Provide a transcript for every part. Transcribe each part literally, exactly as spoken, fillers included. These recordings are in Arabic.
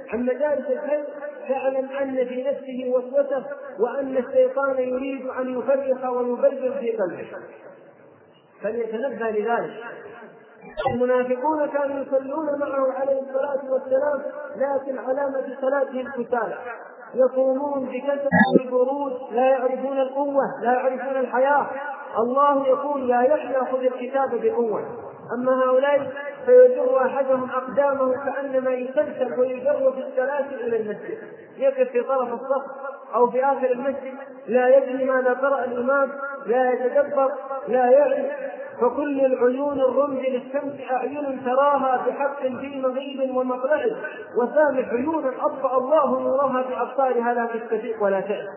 عن مجالس الخير فاعلم أن في نفسه وسوسة، وأن الشيطان يريد أن يفرق ويبرر في قلبه، فليتنبه لذلك. المنافقون كانوا يصلون معه عليه الصلاة والسلام، لكن علامة صلاتهم كسالى، يقومون بكثرة البرود، لا يعرفون القوة، لا يعرفون الحياة. الله يقول يا يحيى خذ الكتاب بقوة. أما هؤلاء فيجر أحدهم أقدامه كأنما يسلسل ويجر في السلاسل إلى المسجد، يقف في طرف الصف أو في آخر المسجد، لا يدري ماذا قرأ الإمام، لا يتدبر، لا يعرف. فكل العيون الرمز للشمس أعين تراها بحق في مغيب ومطلع، وسامح عيون أطفأ الله نورها بأبصارها لا تستفيق ولا تعرف.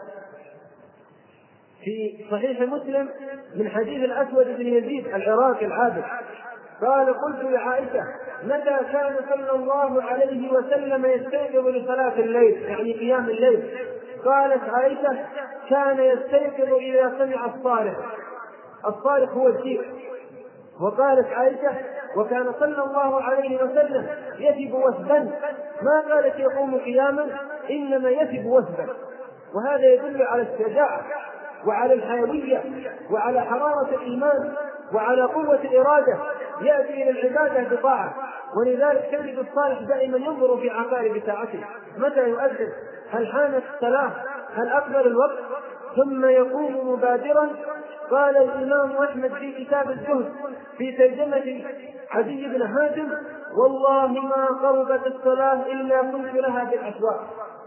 في صحيح مسلم من حديث الأسود بن يزيد العراقي العابد قال قلت لعائشة متى كان صلى الله عليه وسلم يستيقظ لصلاة الليل، يعني قيام الليل؟ قالت عائشة كان يستيقظ إذا سمع الصارخ. الصارخ هو الديك. وقالت عائشة وكان صلى الله عليه وسلم يثب وثبا، ما قالت يقوم قياما، إنما يثب وثبا. وهذا يدل على الشجاعة وعلى الحيوية وعلى حرارة الإيمان وعلى قوة الإرادة، يأتي إلى العبادة بطاعة. ولذلك تجد الصالح دائما ينظر في عقارب ساعته متى يؤذن، هل حانت الصلاة، هل أقبل الوقت، ثم يقوم مبادرا. قال الإمام أحمد في كتاب الزهد في ترجمة عدي بن حاتم والله ما قربت الصلاة إلا كنت لها بالأسواق.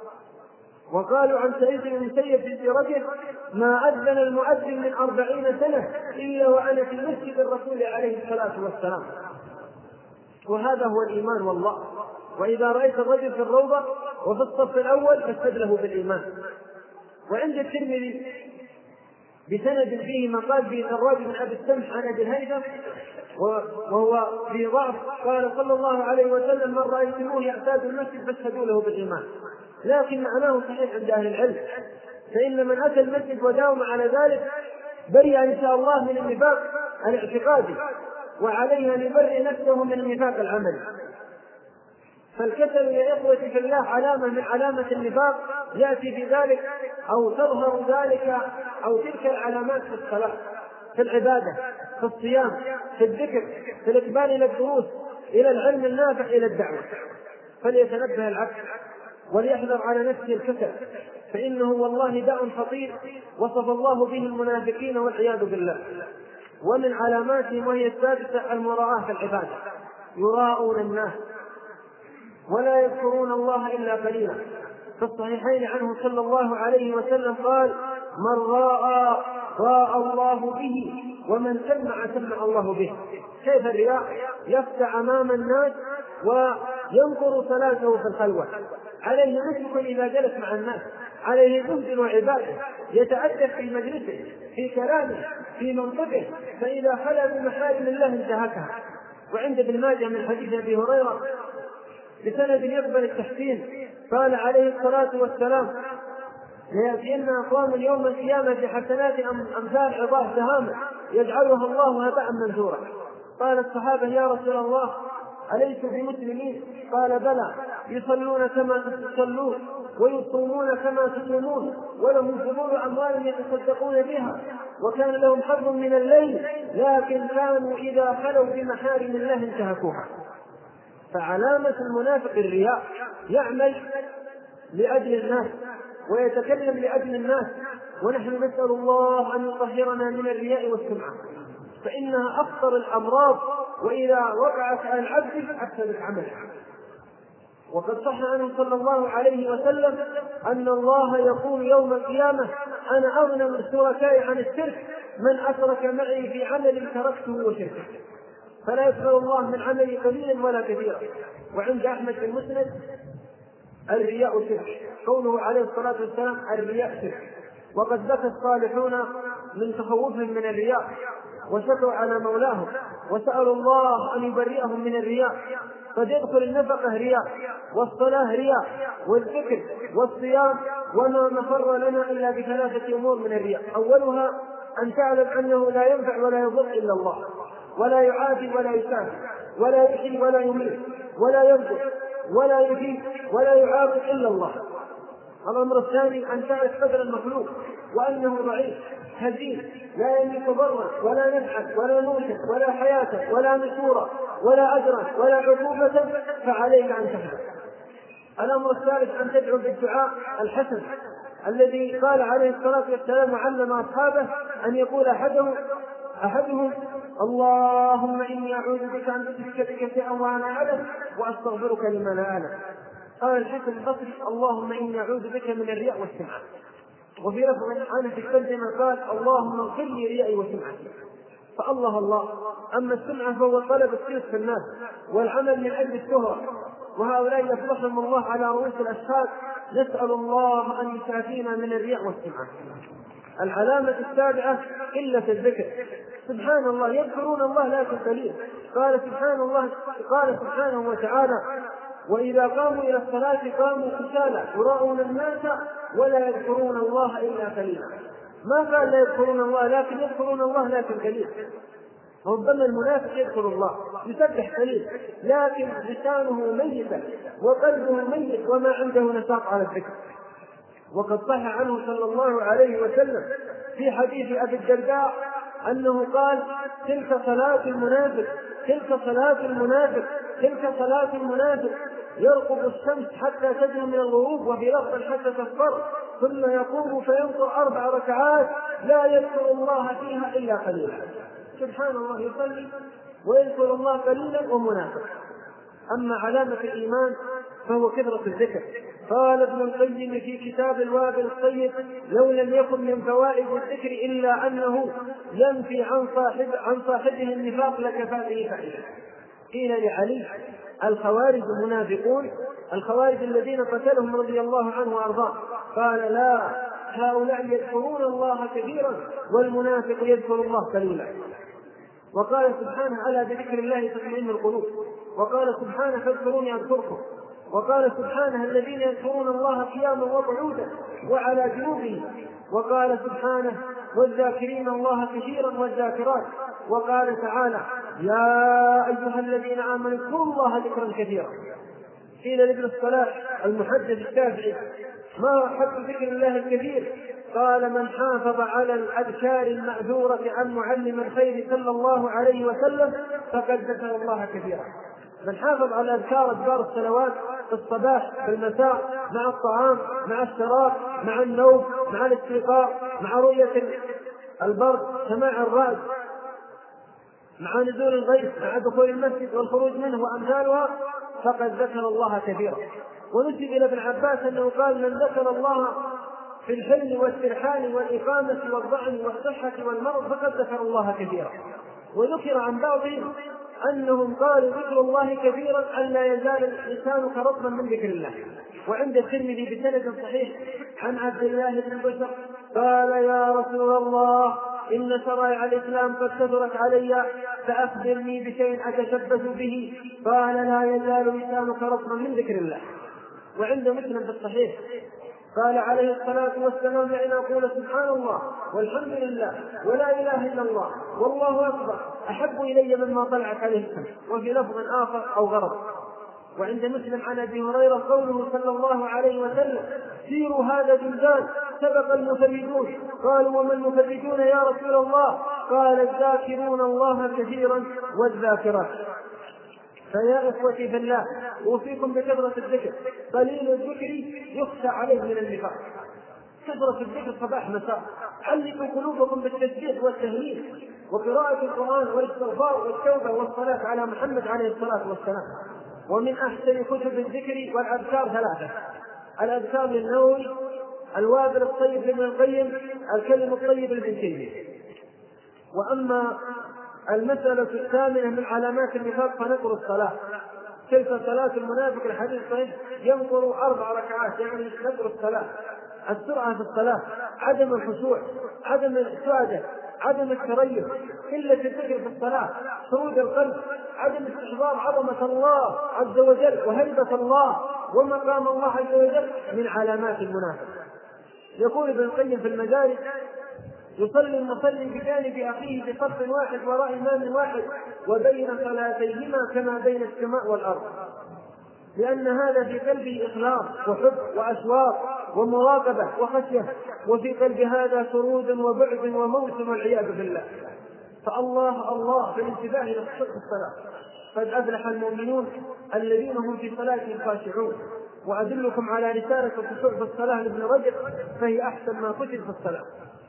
وقالوا عن سعيد بن المسيب في سيرته ما أذن المؤذن من أربعين سنة إلا وأنا في مسجد الرسول عليه الصلاة والسلام. وهذا هو الإيمان والله. وإذا رأيت الرجل في الروضة وفي الصف الأول فاشهد له بالإيمان. وعند الترمذي بسند فيه مقال في سراج بن أبي السمح عن أبي الهيثم وهو في ضعف قال صلى الله عليه وسلم من رأيتموه يعتاد المسجد فاشهدوا له بالإيمان، لكن معناه صحيح عند أهل العلم، فإن من أتى المسجد وداوم على ذلك برئ إن شاء الله من النفاق الاعتقادي، وعليه أن يبرئ نفسه من النفاق العملي. فالكسل يا إخوة في الله علامة من علامة النفاق، يأتي بذلك أو تظهر ذلك أو تلك العلامات في الصلاة، في العبادة، في الصيام، في الذكر، في الإقبال إلى الدروس، إلى العلم النافع، إلى الدعوة. فليتنبه العبد وليحذر على نفسه الكسل، فإنه والله داء خطير وصف الله به المنافقين والعياذ بالله. ومن علاماتهم وهي السادسة المراءة في العبادة، يراءون الناس ولا يذكرون الله إلا قليلا. في الصحيحين عنه صلى الله عليه وسلم قال من راى راى الله به ومن سمع سمع الله به. كيف الرياء؟ يفتح أمام الناس وينكر صلاته في الخلوة، عليه نسك إذا جلس مع الناس، عليه زهد وعبادة، يتأدب في مجلسه، في كلامه، في منطقه، فإذا خلا بمحارم الله انتهكها. وعند ابن ماجه من حديث أبي هريرة بسند يقبل التحسين قال عليه الصلاة والسلام ليأتين أقوام يوم القيامة بحسنات أمثال عظاه سهامة يجعلها الله هباء منثورا. قال الصحابة يا رسول الله أليسوا بمسلمين؟ قال بلى، يصلون كما تصلون ويصومون كما تصومون ولهم فضول أموال يتصدقون بها وكان لهم حظ من الليل لكن كانوا إذا خلوا بمحارم الله انتهكوها. فعلامة المنافق الرياء، يعمل لأجل الناس ويتكلم لأجل الناس، ونحن نسأل الله أن يطهرنا من الرياء والسمعة، فإنها أخطر الأمراض، وإذا وقعت على العبد أفسدت عمله. وقد صح عنه صلى الله عليه وسلم أن الله يقول يوم القيامة أنا أغنى الشركاء عن الشرك من أشرك معي في عمل تركته وشركه، فلا يقبل الله من عمل قليلا ولا كثيرا. وعند أحمد في المسند الرياء شرك، قوله عليه الصلاة والسلام الرياء شرك. وقد بكى الصالحون من تخوفهم من الرياء وشكوا على مولاهم وسألوا الله أن يبرئهم من الرياء. قد يدخل النفقة رياء، والصلاة رياء، والذكر والصيام، وما مفر لنا إلا بثلاثة أمور من الرياء. أولها أن تعلم أنه لا ينفع ولا يضر إلا الله، ولا يعادي ولا يسامح، ولا يحيي ولا يميت، ولا ينظر ولا يجيب ولا يعاقب إلا الله. الأمر الثاني أن تعرف قدر المخلوق وأنه ضعيف هزيل لا يملك ضرا ولا نفعا ولا موتا ولا حياة ولا نشورا ولا أجرا ولا عقوبة، فعليك أن تحذر. الأمر الثالث أن تدعو بالدعاء الحسن الذي قال عليه الصلاة والسلام وعلم أصحابه أن يقول أحدهم أحدهم اللهم إني أعوذ بك أن أشرك بك شيئا وأنا أعلم وأستغفرك لما لا أعلم. قال الحسن البصري اللهم إني أعوذ بك من الرياء والسمعة. وفي لفظ عنه في الترجمة قال اللهم اغفر لي ريائي وسمعتي. فالله الله. أما السمعة فهو طلب الصيت في الناس والعمل من أجل الشهرة، وهؤلاء يفضحهم الله على رؤوس الأشهاد. نسأل الله أن يشافينا من الرياء والسمعة. العلامة السابعة قلة الذكر. سبحان الله يذكرون الله لكن قليل. قال سبحان الله قال سبحانه وتعالى وإذا قاموا إلى الصلاة قاموا كسالى يراءون الناس ولا يذكرون الله إلا قليلا. ما قال لا يذكرون الله لكن يذكرون الله لكن قليل. ربما المنافق يذكر الله يسبح قليل لكن لسانه ميت وقلبه ميت وما عنده نشاط على الذكر. وقد صح عنه صلى الله عليه وسلم في حديث أبي الدرداء أنه قال تلك صلاة المنافق تلك صلاة المنافق تلك صلاة المنافق يرقب الشمس حتى تدنو من الغروب وفي لفظ حتى تصفر ثم يقوم فينظر أربع ركعات لا يذكر الله فيها إلا قليلا. سبحان الله يصلي ويذكر الله قليلا ومنافق. أما علامة الإيمان فهو كثرة الذكر. قال ابن القيم في كتاب الوابل الطيب لو لم يكن من فوائد الذكر إلا أنه ينفي عن صاحب عن صاحبه النفاق لكفى به فائدة. قيل لعلي الخوارج المنافقون الخوارج الذين قتلهم رضي الله عنه وأرضاه قال لا هؤلاء يذكرون الله كثيرا والمنافق يذكر الله قليلا. وقال سبحانه ألا بذكر الله تطمئن القلوب. وقال سبحانه فاذكروني أذكركم. وقال سبحانه الذين يذكرون الله قياما وقعودا وعلى جنوبهم. وقال سبحانه والذاكرين الله كثيرا والذاكرات. وقال تعالى يا أيها الذين آمنوا اذكروا الله ذكرا كثيرا. قيل لابن الصلاح المحدث الشافعي ما حق ذكر الله الكثير؟ قال من حافظ على الأذكار المأثورة عن معلم الخير صلى الله عليه وسلم فقد ذكر الله كثيرا. من حافظ على أذكار أذكار الصلوات في الصباح في المساء مع الطعام مع الشراب مع النوم مع الاستيقاظ مع رؤية البرد سماع الرعد مع نزول الغيث مع دخول المسجد والخروج منه وأمثالها فقد ذكر الله كثيرا. ونسب إلى ابن عباس أنه قال من ذكر الله في الحل والسرحان والإقامة والضعن والصحة والمرض فقد ذكر الله كثيرا. وذكر عن بعضهم أنهم قالوا ذكر الله كثيرا أن لا يزال لسانك رطبا من ذكر الله. وعند الترمذي بسند صحيح عن عبد الله بن بشر قال يا رسول الله إن شرائع الإسلام قد كثرت علي فأخبرني بشيء أتشبث به. قال لا يزال لسانك رطبا من ذكر الله. وعند مسلم بالصحيح قال عليه الصلاة والسلام لأن أقول سبحان الله والحمد لله ولا إله إلا الله والله أكبر أحب إلي مما طلعت عليه الشمس. وفي لفظ آخر أو غرب. وعند مسلم عن أبي هريرة قوله صلى الله عليه وسلم سيروا هذا جلدان سبق المفردون. قالوا وما المفردون يا رسول الله؟ قال الذاكرون الله كثيرا والذاكرات. فيا إخوتي في الله أوصيكم بكثرة الذكر. قليل الذكر يخشى عليه من النفاق. كثرة الذكر صباح مساء. علقوا قلوبكم بالتسبيح والتهليل وقراءة القرآن والاستغفار والتوبة والصلاة على محمد عليه الصلاة والسلام. ومن أحسن كتب الذكر والأذكار ثلاثة: الأذكار للنووي، الوابل الطيب لابن القيم، الكلم الطيب لابن تيمية. وأما المسألة الثامنة من علامات النفاق فنقر الصلاة. تلك صلاة المنافق الحديث صحيح ينقر أربع ركعات يعني نقر الصلاة. السرعة في الصلاة، عدم الخشوع، عدم السعادة، عدم التريث، قلة الذكر في الصلاة، سرود القلب، عدم استحضار عظمة الله عز وجل وهيبة الله ومقام الله عز وجل من علامات المنافق. يقول ابن القيم في المدارج يصلي المصلي بجانب أخيه بصف واحد وراء إمام واحد وبين صلاتيهما كما بين السماء والأرض. لأن هذا في قلبه إخلاص وحب وأشواق ومراقبة وخشية، وفي قلب هذا سرود وبعد وموت والعياذ بالله. فالله الله في الانتباه إلى الصلاة. قد أفلح المؤمنون الذين هم في صلاتهم خاشعون. وأدلكم على رسالة الخشوع في الصلاة لابن رجب، فهي أحسن ما كتب في الصلاة.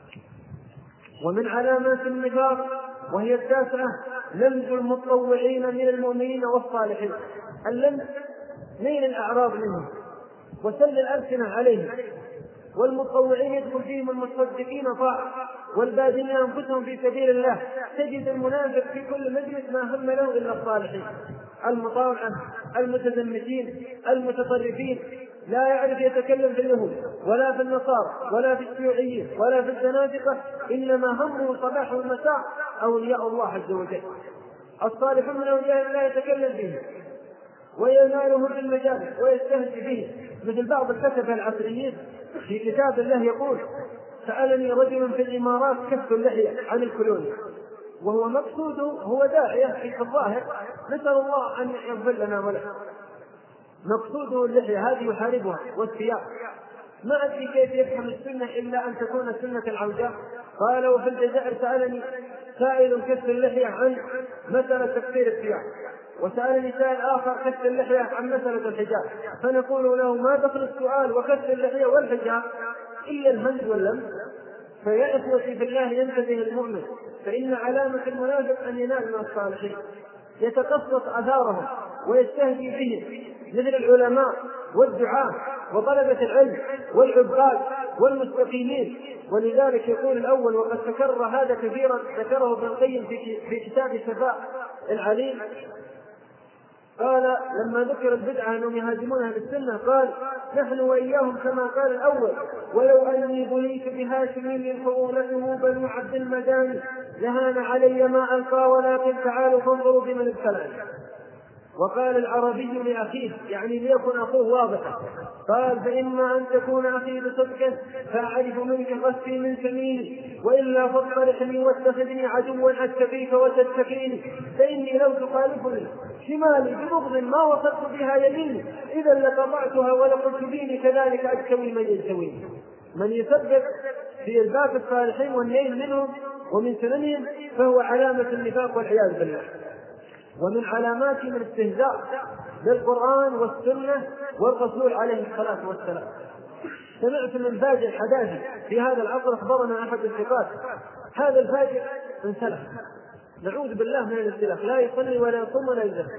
ومن علامات النفاق وهي التاسعة لمز المتطوعين من المؤمنين والصالحين. اللمز نيل الأعراض منهم وسل الألسنة عليهم، والمتطوعين يدخل فيهم المصدقين طاعة والباذلين أنفسهم في سبيل الله. تجد المنافق في كل مجلس ما هم له إلا الصالحين المطاوعة المتزمتين المتطرفين، لا يعرف يتكلم في اليهود ولا في النصارى ولا في الشيوعيين ولا في الزنادقة، إنما همه صباح والمساء أولياء الله عز وجل. الصالحون من أولياء الله يتكلم فيه وينالهم بالمجالس ويستهزئ به، مثل بعض الكتبة العصريين في كتاب الله يقول: سألني رجل في الإمارات كف اللحية عن الكلوني، وهو مقصوده هو داعية في الظاهر، نسأل الله أن يغفر لنا وله، مقصوده اللحية هذه يحاربها والثياب. ما أدري كيف يفهم السنة إلا أن تكون سنة العوجاء. قال: وفي الجزائر سألني سائل كف اللحية عن مسألة تكسير الثياب، وسألني سائل آخر كف اللحية عن مسألة الحجاب، فنقول له: ما دخل السؤال وكف اللحية والحجاب إلا الهمز واللمس؟ فيا إخوتي في الله ينتبه المؤمن، فإن علامة المنافق أن ينال من الصالحين، يتقصص أثارهم ويستهزئ بهم، مثل العلماء والدعاة وطلبة العلم والعباد والمستقيمين. ولذلك يقول الأول، وقد تكرر هذا كثيرا، ذكره ابن القيم في كتاب شفاء العليل، قال لما ذكر البدعة أنهم يهاجمونها بالسنة قال: نحن وإياهم كما قال الأول: ولو أني بليت بهاشم فؤولته بنو عبد المداني لهان علي ما ألقى، ولكن تعالوا فانظروا بمن ابتلاني. وقال العربي لأخيه، يعني ليكن أخوه واضحا، قال: فإما أن تكون أخي بصدق فأعرف منك قصفي من سميني، وإلا فاصطلحني واتخذني عدوا أتكفيك وتتكيني، فإني لو تخالفني شمالي ببغض ما وصلت بها يميني، إذا لقطعتها ولقلت بيني كذلك أجتوي من يجتويني. من يثبت في الباب الصالحين والنيل منهم ومن سننهم فهو علامة النفاق والعياذ بالله. ومن علامات من الاستهزاء بالقرآن والسنة والرسول عليه الصلاة والسلام. سمعت من فاجر حداثي في هذا العصر، أخبرنا أحد الثقات: هذا الفاجر انسلخ، نعوذ بالله من الانسلاخ، لا يصلي ولا يصوم ولا يزكي،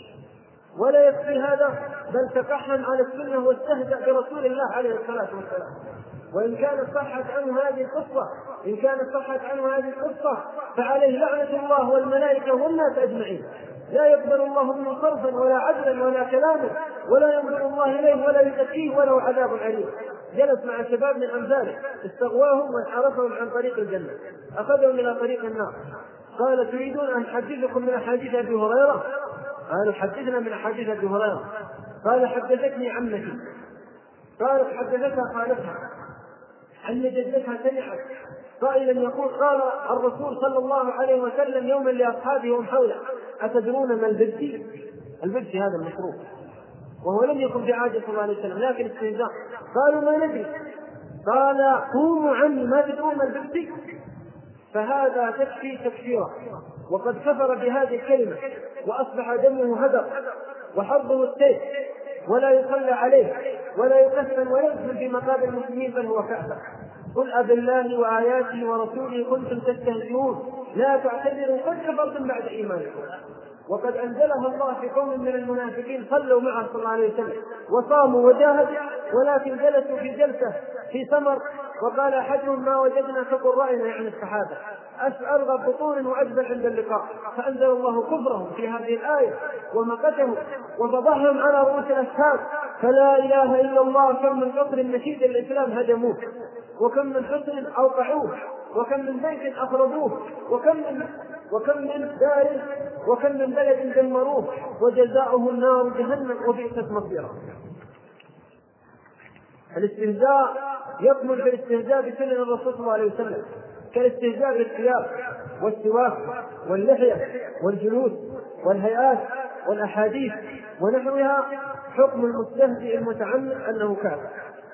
ولا يكفي هذا بل تقحم على السنة واستهزأ برسول الله عليه الصلاة والسلام. وإن كانت صحت عنه هذه القصة إن كانت صحت عنه هذه القصة فعليه لعنة الله والملائكة والناس أجمعين. لا يقبل الله منه صرفا ولا عدلا ولا كلاما، ولا ينظر الله إليه ولا يزكيه وله عذاب أليم. جلس مع شباب من أمثاله استغواهم وانحرفهم عن طريق الجنة، أخذهم إلى طريق النار. قال: تريدون أن أحدثكم من أحاديث أبي هريرة؟ قالوا: حدثنا من أحاديث أبي هريرة. قال: حدثتني عمتي. قالت: حدثتها خالتها أن جدتها سمعت قائلا يقول: قال الرسول صلى الله عليه وسلم يوما لأصحابه وهم حوله: أتدرون ما البدي؟ البدي هذا المشروب، وهو لم يكن في عهد صلى الله عليه وسلم لكن استهزاء. قالوا: ما ندري. قال: قوموا عني، ما تدرون ما البدي؟ فهذا تكفي تكفيرا، وقد كفر بهذه الكلمة وأصبح دمه هدر وحظه السيف، ولا يصلى عليه ولا يكفن ويدفن في مقابر المسلمين، بل هو كافر. قل أبالله وآياته ورسوله كنتم تستهزئون لا تعتذروا قد كفرتم بعد إيمانكم. وقد أنزلها الله في قوم من المنافقين صلوا معه صلى الله عليه وسلم وصاموا وجاهدوا، ولكن جلسوا في جلسة في سمر، وقال أحدهم: ما وجدنا كقرائنا، يعني الصحابة، أرغب بطون وأجبل عند اللقاء. فأنزل الله كفرهم في هذه الآية ومقتهم وفضحهم على رؤوس الأشهاد. فلا إله إلا الله، كم من قصر نشيد الإسلام هدموه، وكم من حصن أوقعوه، وكم من بيت أخربوه، وكم من وكم من دار وكم من بلد دمروه، وجزاؤه النار جهنم وبئست مصيره. الاستهزاء يكمل في الاستهزاء بسنن الرسول صلى الله عليه وسلم، كالاستهزاء بالثياب والسواك واللحية والجلوس والهيئات والأحاديث ونحوها حكم المستهزئ المتعمد أنه كافر.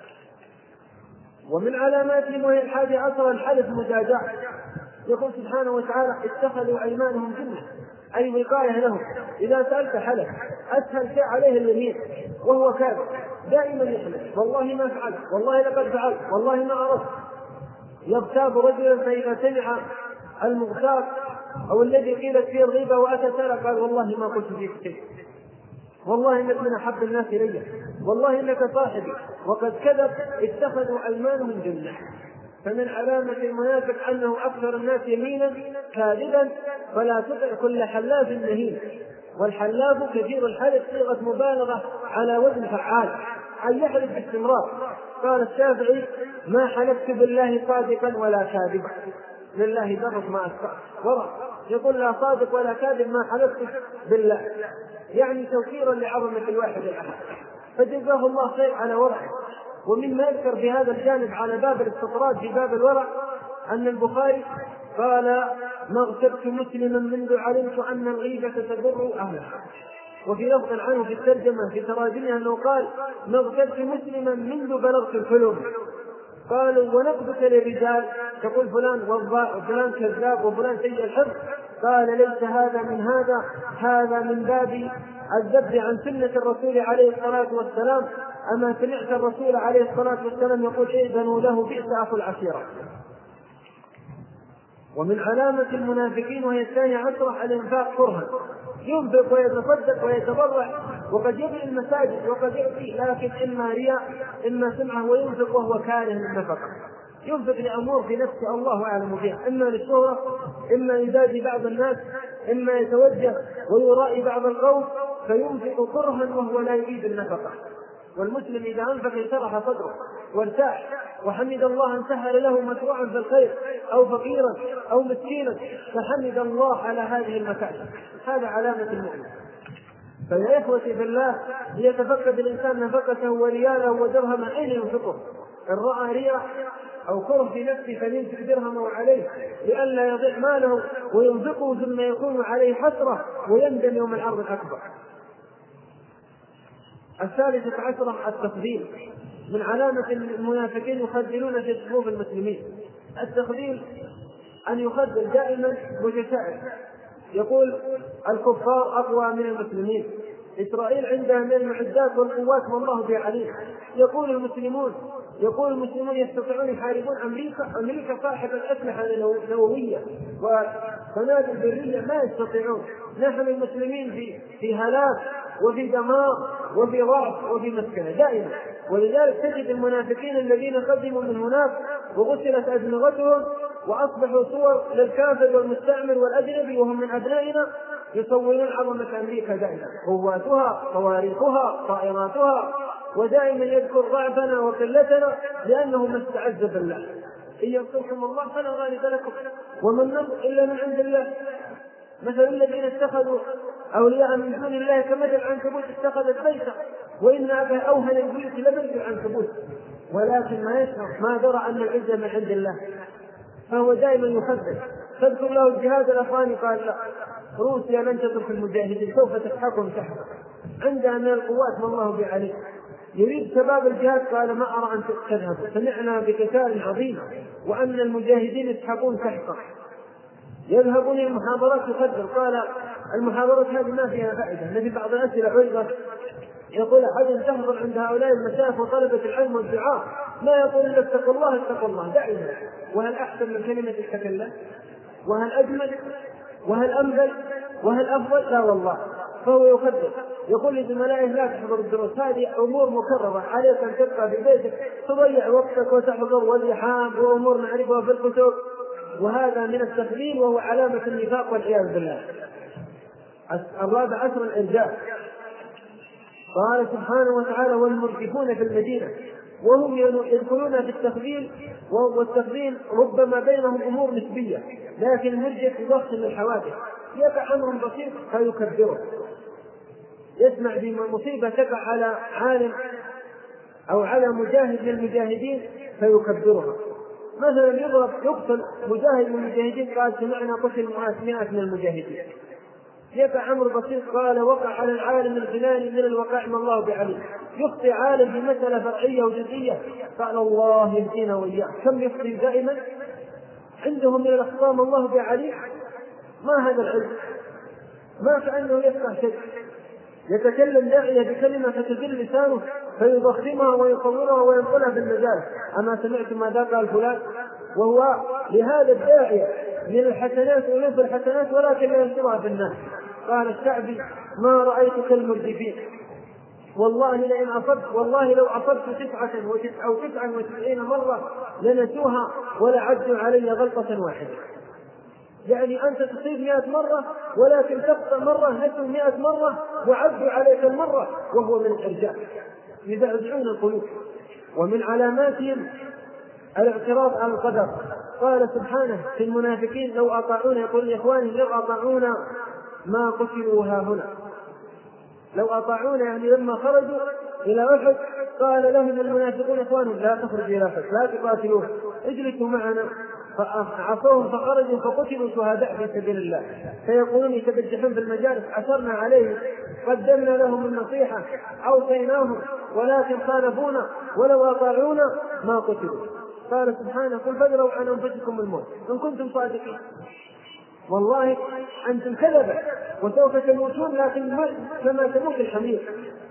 ومن علاماتهم وهي الحادي عشر الحلف مجازاة، يقول سبحانه وتعالى اتخذوا أيمانهم جنة أي وقاية لهم، إذا سألت حلف أسهل شيء عليه اليمين وهو كافر دائما يحلف والله ما فعل، والله لقد فعل، والله ما أردت. يغتاب رجلا فإذا سمع المغتاب أو الذي قيلت فيه الغيبة وأتى سأل قال والله ما قلت فيك شيء، والله انك من احب الناس الي، والله انك صاحبي، وقد كذب. اتخذوا ايمانهم جنة. فمن علامة المنافق انه اكثر الناس يمينا كاذبا، فلا تطع كل حلاف مهين. والحلاف كثير الحلف صيغة مبالغة على وزن فعال، أن يحلف باستمرار. قال الشافعي ما حلفت بالله صادقا ولا كاذبا، لله درك ما ورع، يقول لا صادق ولا كاذب ما حلفت بالله، يعني توفيرا لعظمة الواحد الأحد. فجزاه الله خير على ورعه. ومما يذكر في هذا الجانب على باب الاستطراد في باب الورع أن البخاري قال ما اغتبت مسلما منذ علمت أن الغيبة تضر أهلها. وفي لفظ عنه في الترجمة في تراجمها أنه قال ما اغتبت مسلما منذ بلغت الحلم. قالوا ونقدك للرجال تقول فلان وفلان كذاب وفلان سيء الحفظ، قال ليس هذا من هذا، هذا من باب الذب عن سنة الرسول عليه الصلاة والسلام. أما سمعت الرسول عليه الصلاة والسلام يقول إذنوا له بئس أخو العشيرة. ومن علامة المنافقين وهي الثانية عشرة الإنفاق كرها، ينفق ويتصدق ويتبرع وقد يبني المساجد وقد يأتي، لكن إما رياء إما سمعة، وينفق وهو كاره للنفقة، ينفق لأمور في نفسه الله أعلم بها، إما للشهرة إما يزادي بعض الناس إما يتوجه ويرائي بعض القوم، فينفق كرها وهو لا يريد النفقة. والمسلم إذا أنفق انشرح صدره وارتاح وحمد الله أن سهل له مشروعا في الخير أو فقيرا أو مسكينا، فحمد الله على هذه المكاسب. هذا علامة المؤمن. فيا إخوتي في الله ليتفقد الإنسان نفقته ورياله ودرهمه أين ينفقه. إن رأى رياء أو كره في نفسه فلينفق درهمه عليه لئلا يضيع ماله وينفقه ثم يكون عليه حسرة ويندم يوم العرض الأكبر. الثالثة عشرة التخذيل. من علامة المنافقين يخذلون في صفوف المسلمين. التخذيل أن يخذل دائما متشائم، يقول الكفار أقوى من المسلمين، إسرائيل عندها من المعدات والقوات والله بها عليم. يقول المسلمون يقول المسلمون يستطيعون يحاربون أمريكا، أمريكا صاحبة الأسلحة النووية وقنابل برية ما يستطيعون. نحن المسلمين في في هلاك وفي دمار وفي ضعف وفي مسكنة دائما. ولذلك تجد المنافقين الذين قدموا من هناك وغسلت أدمغتهم وأصبحوا صور للكافر والمستعمر والأجنبي وهم من أبنائنا، يصورون عظمة أمريكا دائما، قواتها صواريخها طائراتها، ودائما يذكر ضعفنا وقلتنا لأنه ما استعز بالله. إن ينصركم الله فلا غالب لكم وما النصر إلا من عند الله. مثل الذين اتخذوا أولياء من دون الله كمثل العنكبوت اتخذت بيتا وإن أوهن البيوت لبيت العنكبوت، ولكن ما يشعر ما درى أن العزة من عند الله، فهو دائما يخذل. تذكر له الجهاد الأفغاني قال لا، روسيا لن تترك المجاهدين سوف تسحقهم سحقا، عندها من القوات ما الله بعليه. يريد شباب الجهاد قال ما أرى أن تذهبوا، سمعنا بقتال عظيم وأن المجاهدين يسحقون سحقا. يذهبون المحاضرات يخذل، قال المحاضرات هذه ما فيها فائدة. في بعض الأسئلة عرضت يقول أحد تحضر عند هؤلاء المشايخ وطلبة العلم والدعاء ما يقول إلا اتقوا الله اتقوا الله دائما، وهل أحسن من كلمة اتق الله؟ وهل أجمل؟ وهل أنبل؟ وهل أفضل؟ لا والله. فهو يخذل، يقول لزملائه لا تحضر الدروس، هذه أمور مكررة عليك أن تبقى في بيتك تضيع وقتك وتحضر والإحام وأمور نعرفها في الكتب، وهذا من التخذيل وهو علامة النفاق والعياذ بالله. الرابع عشر الإرجاء. قال سبحانه وتعالى والمرجفون في المدينة، وهم يدخلون في التخذيل، والتخذيل ربما بينهم أمور نسبية، لكن المرجف يضخم الحوادث، يقع أمر بسيط فيكبره، يسمع بمصيبة تقع على عالم أو على مجاهد من المجاهدين فيكبرها. مثلا يضرب يقتل مجاهد من المجاهدين قال سمعنا قتل مئات من المجاهدين، يقع عمرو بسيط قال وقع على العالم الفلاني من الوقائع ما الله بعليم، يخطئ عالم في مسألة فرعية وجزئية قال الله يهدينا وإياه. كم يخطئ دائما عندهم من الأخطاء ما الله بعليم. ما هذا العلم؟ ما كأنه يفقه شيء. يتكلم داعية بكلمة فتدل لسانه فيضخمها ويصورها وينقلها في المجال. أما سمعت ماذا قال فلان؟ وهو لهذا الداعية من الحسنات ألوف الحسنات ولكن لا ينشرها في الناس. قال الشعبي ما رأيت كالمردفين والله لئن أصبت والله لو أصبت تسعة أو تسعة وتسعين مرة لنسوها ولا عدوا علي غلطة واحدة. يعني أنت تصيب مئة مرة ولكن تخطأ مرة نسوا مئة مرة وعدوا عليك المرة، وهو من الإرجاء يزعزعون القلوب. ومن علاماتهم الاعتراض على القدر. قال سبحانه في المنافقين لو أطاعونا، يقول لإخوانهم لو أطاعونا ما قتلوا ها هنا. لو أطاعونا يعني لما خرجوا إلى أحد قال لهم المنافقون إخوانهم لا تخرجوا إلى أحد لا تقاتلوه اجلسوا معنا، فعصوهم فخرجوا فقتلوا شهداء في سبيل الله. فيقولون يتبجحون في المجالس عثرنا عليهم قدمنا لهم النصيحة أوصيناهم ولكن خالفونا ولو أطاعونا ما قتلوا. قال سبحانه قل فادروا عن أنفسكم الموت إن كنتم صادقين. والله أنتم كذبة وسوف تموتون لكن كما تموت الحمير.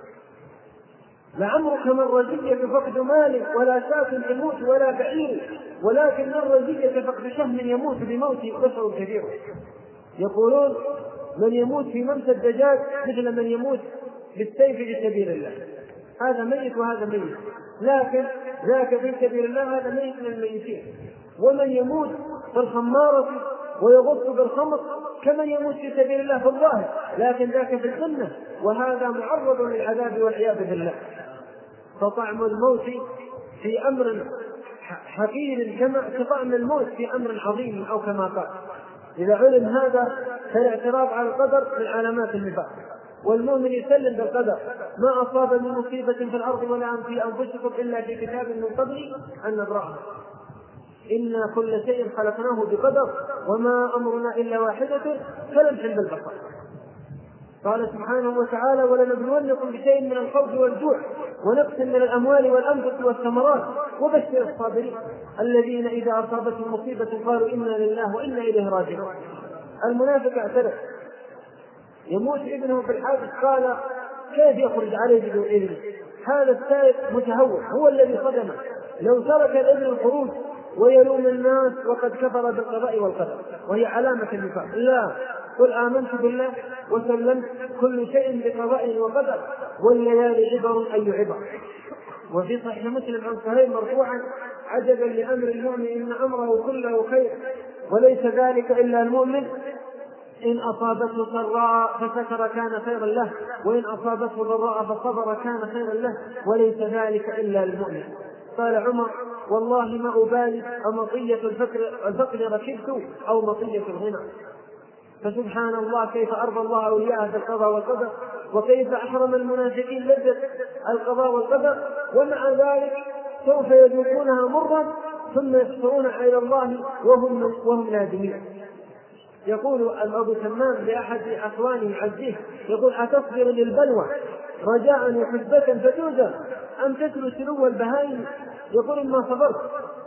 لعمرك من رزية فقد مال ولا شاة تموت ولا بعير ولكن من رزية فقد شهم يموت بموت بشر كبير. يقولون من يموت في ممس الدجاج مثل من يموت بالسيف في سبيل الله، هذا ميت وهذا ميت، لكن ذاك في سبيل الله هذا ميت من الميتين. ومن يموت في الخمارة ويغص بالخمر كمن يموت في سبيل الله في الظاهر، لكن ذاك في الجنة وهذا معرض للعذاب والعياذ بالله. فطعم الموت في أمر حقير كما كطعم الموت في أمر عظيم أو كما قال. إذا علم هذا فالاعتراض على القدر من علامات النفاق. والمؤمن يسلم بالقدر ما أصاب من مصيبة في الأرض ولا في أنفسكم إلا في كتاب من قبل أن نبرأها إنا كل شيء خلقناه بقدر وما أمرنا إلا واحدة كلمح بالبصر. قال سبحانه وتعالى ولنبلونكم بشيء من الخوف والجوع ونقص من الأموال والأنفس والثمرات وبشر الصابرين الذين إذا أصابتهم مصيبة قالوا إنا لله وإنا إليه راجعون. المنافق اعترف يموت ابنه في الحادث قال كيف يخرج عليه بدون إذن؟ هذا السائق متهور هو الذي صدمه. لو ترك الابن الخروج ويلوم الناس وقد كفر بالقضاء والقدر وهي علامة النفاق. لا، قل آمنت بالله وسلمت كل شيء بقضاء وقدر والليالي عبر أي عبر. وفي صحيح مسلم عن صهيب مرفوعا عجبا لأمر المؤمن إن أمره كله خير وليس ذلك إلا المؤمن إن أصابته سراء فشكر كان خيرا له وإن أصابته ضراء فصبر كان خيرا له وليس ذلك إلا المؤمن. قال عمر والله ما أبالي أمطية الفقر, الفقر ركبت أو مطية الغنى. فسبحان الله كيف أرضى الله أولياءه بالقضاء والقدر وكيف أحرم المنافقين لذة القضاء والقدر ومع ذلك سوف يذوقونها مرا ثم يحشرون إلى الله وهم, وهم نادمين. يقول أبو تمام لأحد أخوانه عزيز يقول أتصبر للبلوى رجاء وحسبة فتوزى أم تتلو سلو البهائم؟ يقول إما صبرت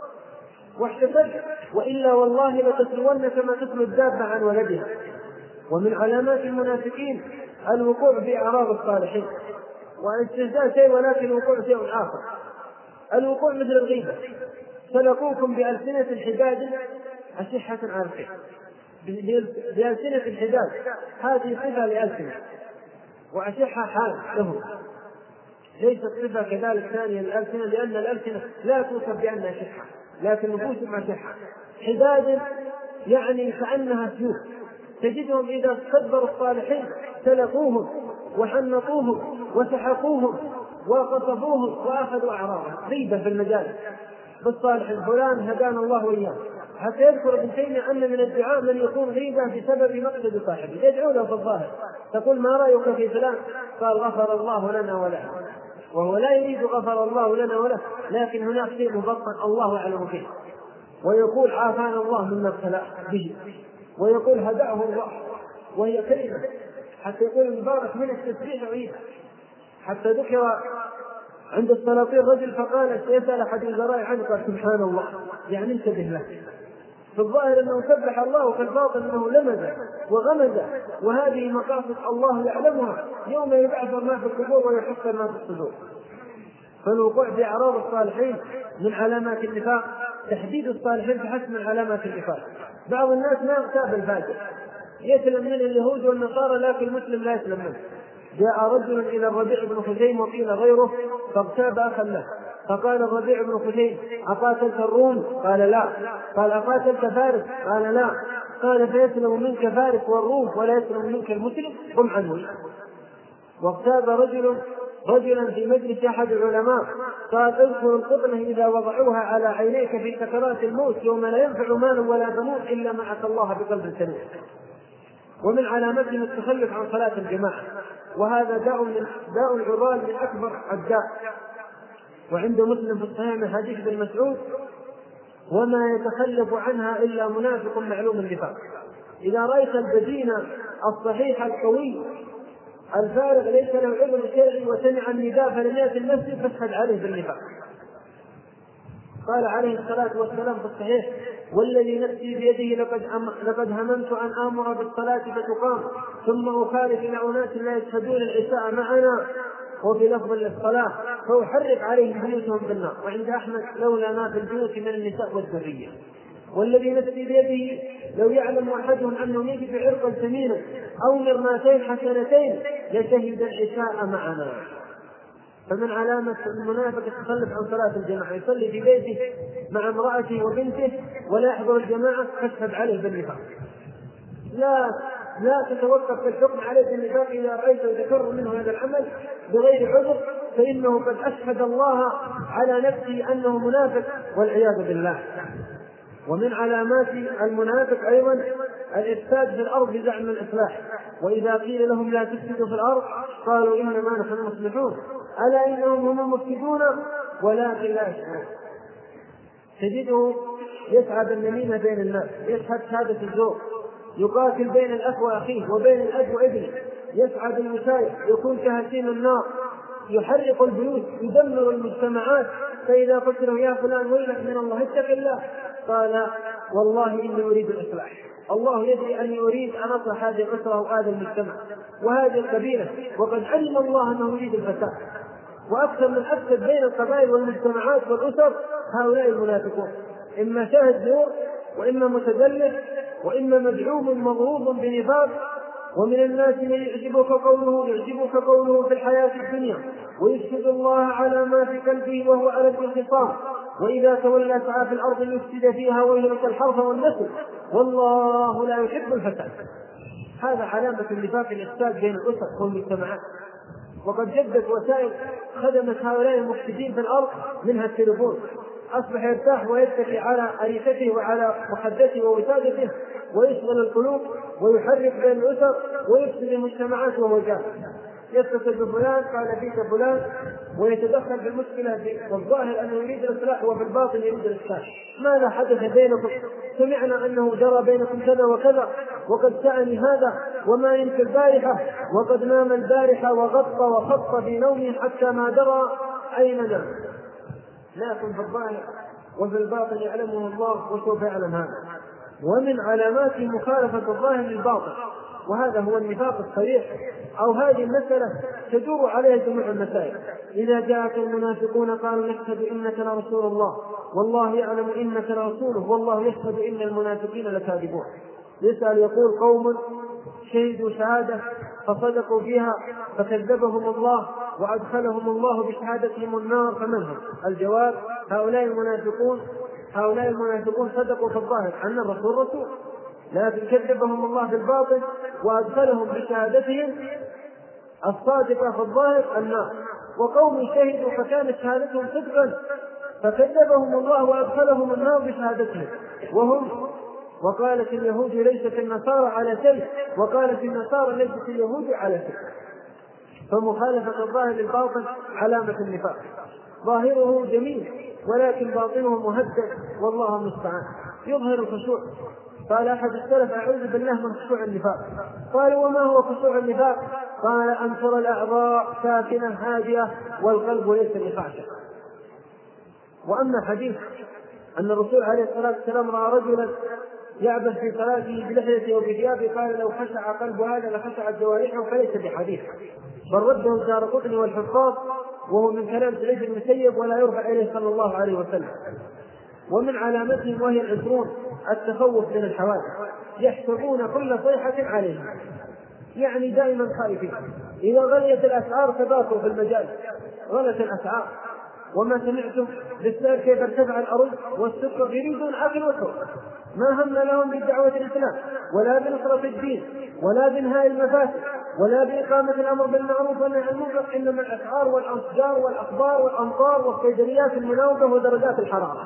واحتسبت وإلا والله لتتلون كما تتلو الدابة عن ولدها. ومن علامات المنافقين الوقوع في أعراض الصالحين والاستهزاء شيء ولكن الوقوع شيء آخر. الوقوع مثل الغيبة سلقوكم بألسنة حداد أشحة على الخير بألسنة الحداد هذه صفة لألسنة وأشحة حال لهم ليست صفة كذلك ثانية للألسنة لأن الألسنة لا توصف بأنها شحة لكن نفوسهم أشحة. حداد يعني كأنها سيوف تجدهم إذا استدبروا الصالحين سلقوهم وحنطوهم وسحقوهم وقصفوهم وأخذوا أعراضهم. غيبة في المجال بالصالح الفلان هدانا الله وإياه. حتى يذكر ابن تيمية أن من الدعاء من يكون غيبة بسبب مقصد صاحبه يدعو له في الظاهر تقول ما رأيك في فلان قال غفر الله لنا وله وهو لا يريد غفر الله لنا وله لكن هناك شيء مبطن الله أعلم فيه. ويقول عافانا الله مما ابتلى به ويقول هداه الله وهي كلمة حتى يقول المبارك من التسبيح عيدها. حتى ذكر عند السلاطين رجل فقال سيسأل أحد الزرايع عنه قال سبحان الله، يعني انتبه له. في الظاهر أنه سبح الله وفي الباطن أنه لمز وغمز، وهذه مقاصد الله يعلمها يوم يبعث ما في القبور ويحصل ما في الصدور. فالوقوع في أعراض الصالحين من علامات النفاق، تحديد الصالحين بحسب من علامات النفاق. بعض الناس ما يغتاب الفاجر، يسلم من اليهود والنصارى لكن المسلم لا يسلم منه. جاء رجل إلى الربيع بن خثيم وقيل غيره فاغتاب أخا له، فقال الربيع بن خثيم أقاتلت الروم؟ قال لا. قال أقاتلت فارس؟ قال لا. قال فيسلم منك فارس والروم ولا يسلم منك المسلم؟ قم عنه. واغتاب رجل رجلا في مجلس أحد العلماء قال اذكر القطنة إذا وضعوها على عينيك في سكرات الموت يوم لا ينفع مال ولا بنون إلا ما أتى الله بقلب سليم. ومن علامتهم التخلف عن صلاة الجماعة، وهذا داء من داء العضال من أكبر الداء. وعند مسلم في الصحيح من حديث ابن مسعود وما يتخلف عنها إلا منافق معلوم النفاق. إذا رأيت البدين الصحيح القوي الفارغ ليس له عذر شرعي وسمع النداء فلم يأت المسجد فاشهد عليه بالنفاق. قال عليه الصلاة والسلام في الصحيح والذي نفسي بيده لقد, أم... لقد هممت أن آمر بالصلاة فتقام ثم أخالف إلى أناس لا يشهدون العشاء معنا وفي لفظ للصلاة فأحرق عليهم بيوتهم بالنار. وعند أحمد لولا ما في البيوت من النساء والذرية. والذي نفسي بيده لو يعلم أحدهم أنه يجد عرقا ثمينا أو مرماتين حسنتين لشهد العشاء معنا. فمن علامة المنافق التخلف عن صلاة الجماعة، يصلي في بيته مع امرأته وبنته ولا يحضر الجماعة فاشهد عليه بالنفاق. لا لا تتوقف في الحكم عليه بالنفاق إذا رأيت ذكر منه هذا العمل بغير عذر فإنه قد أشهد الله على نفسه أنه منافق والعياذ بالله. ومن علامات المنافق أيضا الإفساد في الأرض بزعم الإصلاح، وإذا قيل لهم لا تفسدوا في الأرض قالوا إنما نحن مصلحون ألا إنهم هم المفسدون ولكن لا يشعرون. تجده يسعى بالنميمة بين الناس، يشهد شهادة الزور، يقاتل بين الأخ وأخيه وبين الأب وابنه، يسعى بالمسايح، يكون كهشيم النار، يحرق البيوت، يدمر المجتمعات. فإذا قلت له يا فلان ويلك من الله اتق الله قال والله إني أريد الإصلاح، الله يدري أني أريد أن أصلح هذه الأسرة وهذا المجتمع وهذه القبيلة، وقد علم الله أنه يريد الفساد. وأكثر من أفسد بين القبائل والمجتمعات والأسر هؤلاء المنافقون، إما شاهد زور وإما متدلس وإما مدعوم مضروب بنفاق. ومن الناس من يعجبك قوله يعجبك قوله في الحياة الدنيا ويشهد الله على ما في قلبه وهو على الخصام وإذا تولى سعى في الأرض يفسد فيها ويهلك الحرث والنسل والله لا يحب الفساد. هذا علامة النفاق الإفساد بين الأسر والمجتمعات. وقد جدت وسائل خدمت هؤلاء المفسدين في الأرض منها التليفون، أصبح يرتاح ويتكي على أريكته وعلى مخدته ووسادته ويشغل القلوب ويحرك بين الأسر ويفسد المجتمعات وهو جاهل. يتصل بفلان قال فيك فلان ويتدخل في المشكلة والظاهر أنه يريد الإصلاح وفي الباطن يريد الإصلاح. ماذا حدث بينكم؟ سمعنا أنه جرى بينكم كذا وكذا وقد سأني هذا وما ينسى البارحة وقد نام البارحة وغطى وخط في نومه حتى ما درى أين نام. لكن في الظاهر وفي الباطن يعلمه الله وسوف يعلم هذا. ومن علامات مخالفة الظاهر للباطن، وهذا هو النفاق الصريح، أو هذه المسألة تدور عليها جميع المسائل. إذا جاءك المنافقون قالوا نشهد إنك لرسول الله والله يعلم إنك لرسوله والله يشهد إن المنافقين لكاذبون. يسأل يقول قوم شهدوا شهادة فصدقوا فيها فكذبهم الله وأدخلهم الله بشهادتهم النار فمن هم؟ الجواب هؤلاء المنافقون هؤلاء المنافقون صدقوا في الظاهر أن الرسول رسول، لكن كذبهم الله في الباطن وأدخلهم بشهادتهم الصادقة في الظاهر النار. وقوم شهدوا فكانت شهادتهم صدقا فكذبهم الله وأدخلهم النار بشهادتهم وهم وقالت اليهود ليست النصارى على شيء وقالت النصارى ليست اليهود على شيء. فمخالفة الظاهر للباطن علامة النفاق، ظاهره جميل ولكن باطنه مهدد والله المستعان. يظهر الخشوع، قال أحد السلف أعوذ بالله من خشوع النفاق، قالوا وما هو خشوع النفاق؟ قال أن ترى الأعضاء ساكنة هادئة والقلب ليس بخاشع. وأما حديث أن الرسول عليه الصلاة والسلام رأى رجلا يعبث في صلاته بلحيته وبثيابه قال لو خشع قلب هذا لخشعت جوارحه، فليس بحديث، بل رده الدارقطني والحفاظ وهو من كلام سعيد بن المسيب ولا يرفع إليه صلى الله عليه وسلم. ومن علامتهم وهي العشرون التخوف من الحوادث، يحسبون كل صيحة عليهم، يعني دائما خائفين. إذا غليت الأسعار تباكوا في المجال، غلت الأسعار. وما سمعتم بالسائر كيف ارتفع الأرز والسكر، يريدون أكل وشرب، ما هم لهم بدعوة الإسلام ولا بنصرة الدين ولا بإنهاء المفاسد ولا بإقامة الأمر بالمعروف والنهي عن المنكر، إنما الأسعار والأشجار والأخبار والأمطار والصيدليات المناوبة ودرجات الحرارة.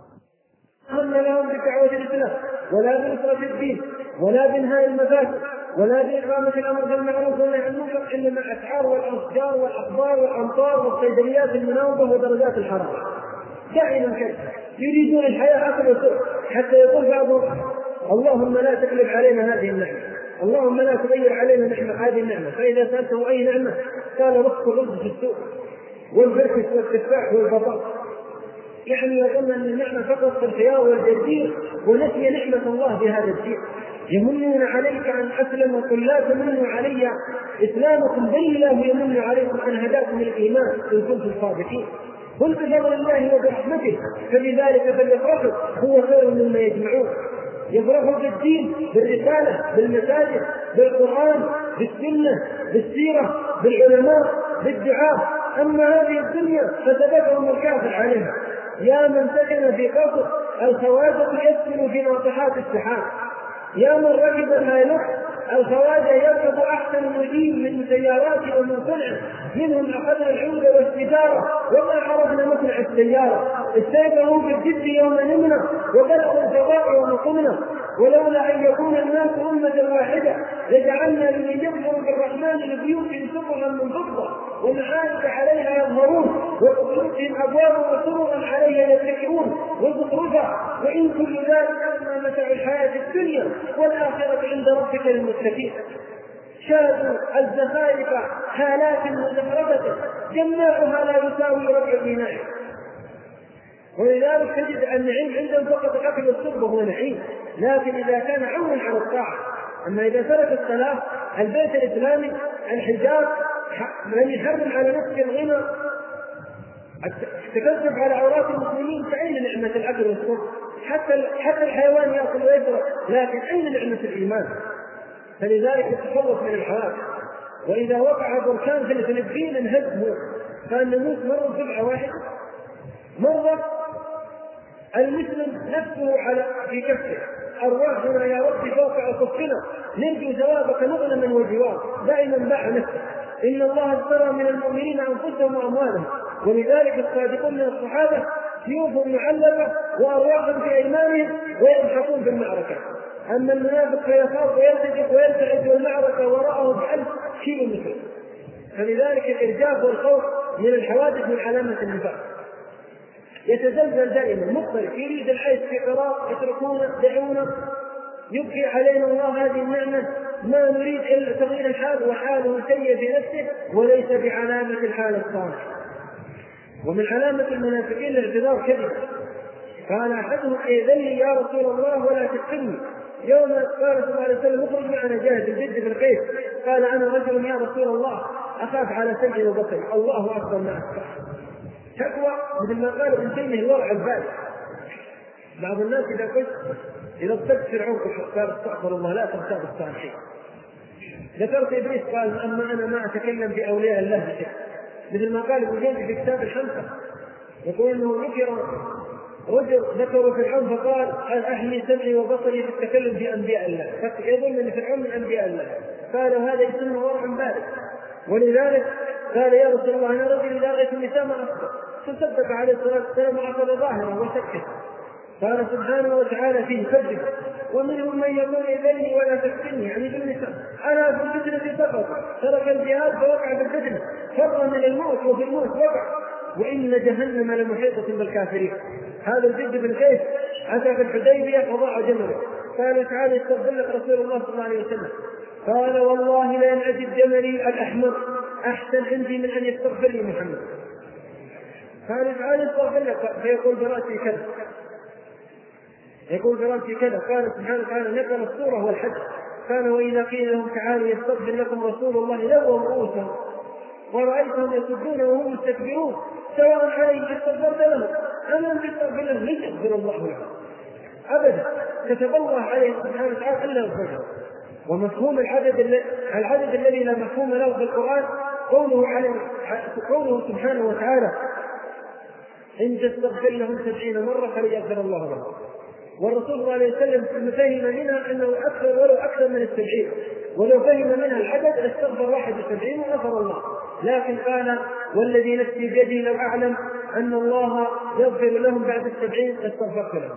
هم لهم بدعوة الإسلام ولا بنصرة الدين ولا بإنهاء المفاسد ولا بإقامة الأمر بالمعروف والنهي عن المنكر، إنما الأسعار والأشجار والأخبار والأمطار والصيدليات المناوبة ودرجات الحرارة. دائما كذا يريدون الحياة أكل وشرب، حتى يقول بعضهم اللهم لا تقلب علينا هذه النعمة، اللهم لا تغير علينا نعمة هذه النعمة. فإذا سألته أي نعمة قال رزق الرز في السوق والبركس والتفاح والبطاطا، يعني يظن أن النعمة فقط في الخيار والجرجير ونسي نعمة الله بهذا الشيء. يمنون عليك أن أسلموا، قل لا تمنوا علي إسلامكم بل الله يمن عليكم أن هداكم الإيمان إن كنتم صادقين. قل بفضل الله وبرحمته فبذلك فليفرحوا هو خير مما يجمعون. يفرحوا بالدين، بالرسالة، بالمساجد، بالقرآن، بالسنة، بالسيرة، بالعلماء، بالدعاء. أما هذه الدنيا فتبعهم الكافر عليها. يا من سكن في قصر الخواجة يسكن في ناطحات السحاب، يا من ركب الهيلوك الخواجة يركب أحسن مدين من سيارات ومن صنع، منهم أخذنا العود والسجارة وما عرفنا مصنع السيارة، استيقظوا بالجد يوم نمنا وبلغوا الفضاء يوم قمنا. ولولا أن يكون الناس أمة واحدة لجعلنا لمن يكفر بالرحمن لبيوت سررا من فضة ومعارك عليها يظهرون وقصورهم أبواب وسررا عليها يتكئون وزخرفا، وإن كل ذلك أما متاع الحياة الدنيا والآخرة عند ربك للمتقين. شاهدوا الزخارف حالات مزخرفة جماعها لا يساوي ربع دينار. ولذلك تجد أن النعيم عندهم فقط الأكل والشرب وهو نعيم، لكن إذا كان عونا على الطاعة. أما إذا ترك الصلاة، البيت الإسلامي، الحجاب، من يحرم على نفسه الغنى، التكذب على عورات المسلمين، فأين نعمة الأكل والشرب؟ حتى حتى الحيوان يأكل ويشرب، لكن أين نعمة الإيمان؟ فلذلك يتخلص من الحوادث. وإذا وقع بركان في الفلبين انهزموا، كان نموت مرة سبعة واحد، مرة المسلم نفسه على في كفه، أرواحنا يا رب فوق أكفنا نرجو ثوابك مغنما وجوار، دائما باع نفسه. إن الله اشترى من المؤمنين أنفسهم وأموالهم، ولذلك الصادقون من الصحابة سيوفهم معلقة وأرواحهم في أيمانهم ويضحكون في المعركة. أما المنافق فيخاف ويرتجف ويرتعد والمعركة وراءه بألف كيلو متر. فلذلك الإرجاف والخوف من الحوادث من علامة النفاق. يتزلزل دائما مضطرب، يريد العيش في قرار، يتركونا، دعونا، يبقي علينا الله هذه النعمة، ما نريد إلا تغيير الحال، وحاله سيء في نفسه وليس بعلامة الحال الصالح. ومن علامة المنافقين الاعتذار كذب. قال أحدهم إذن لي يا رسول الله ولا تفتني. يوم قال صلى الله عليه وسلم اخرج معنا جاهد الجد في القيس، قال أنا رجل يا رسول الله أخاف على سمعي وبصري. الله أكبر ما أكبر. تقوى مثل ما قال ابن تيمية الورع البال. بعض الناس إذا قلت إذا ابتدت فرعون قال استغفر الله لا تغتاب الصالحين. ذكرت إبليس قال أما أنا ما أتكلم بأولياء الله بشيء. مثل ما قال ابن جوزي في كتاب الخمسة يقول أنه ذكر رجل ذكر فرعون فقال أحمي سمعي وبصري في التكلم بأنبياء الله، يظن أن فرعون من أنبياء الله. قالوا هذا يسمى ورع بال. ولذلك قال يا رسول الله أنا رجل إذا رأيت النساء ما أصبر، فسبب عليه الصلاة والسلام وأخذ ظاهره وسكت. قال سبحانه وتعالى فيه كذب. ومنهم من يقول إذني ولا تفتني، يعني بالنساء أنا في الفتنة فقط، ترك الجهاد فوقع بالفتنة، فر من الموت وفي الموت وقع، وإن جهنم لمحيطة بالكافرين. هذا الجد بن قيس أتى في الحديبية فضاع جمله، قال تعالى استغفر لك رسول الله صلى الله عليه وسلم، قال والله لأن أجد جملي الأحمر أحسن عندي من أن يستغفر لي محمد. قال تعالى استغفر لك، فيقول برأسي كذا، يقول برأسي كذا. قال سبحانه وتعالى نقل الصورة والحج. قال وإذا قيل لهم تعالوا يستغفر لكم رسول الله لووا رؤوسهم ورأيتهم يصدون وهم مستكبرون سواء عليهم استغفرت لهم أم لم تستغفر لهم لن يغفر الله لهم أبدا. كتب الله عليه سبحانه وتعالى ألا يغفر. ومفهوم العدد العدد الذي لا مفهوم له في القرآن قوله عليه قوله سبحانه وتعالى إن تستغفر لهم سبعين مرة فليغفر الله لهم. والرسول صلى الله عليه وسلم فهم منها أنه أكثر ولو أكثر من السبعين، ولو فهم منها العدد استغفر واحد وسبعين وغفر الله. لكن قال والذي نفسي بيدي لو أعلم أن الله يغفر لهم بعد السبعين استغفرت لهم.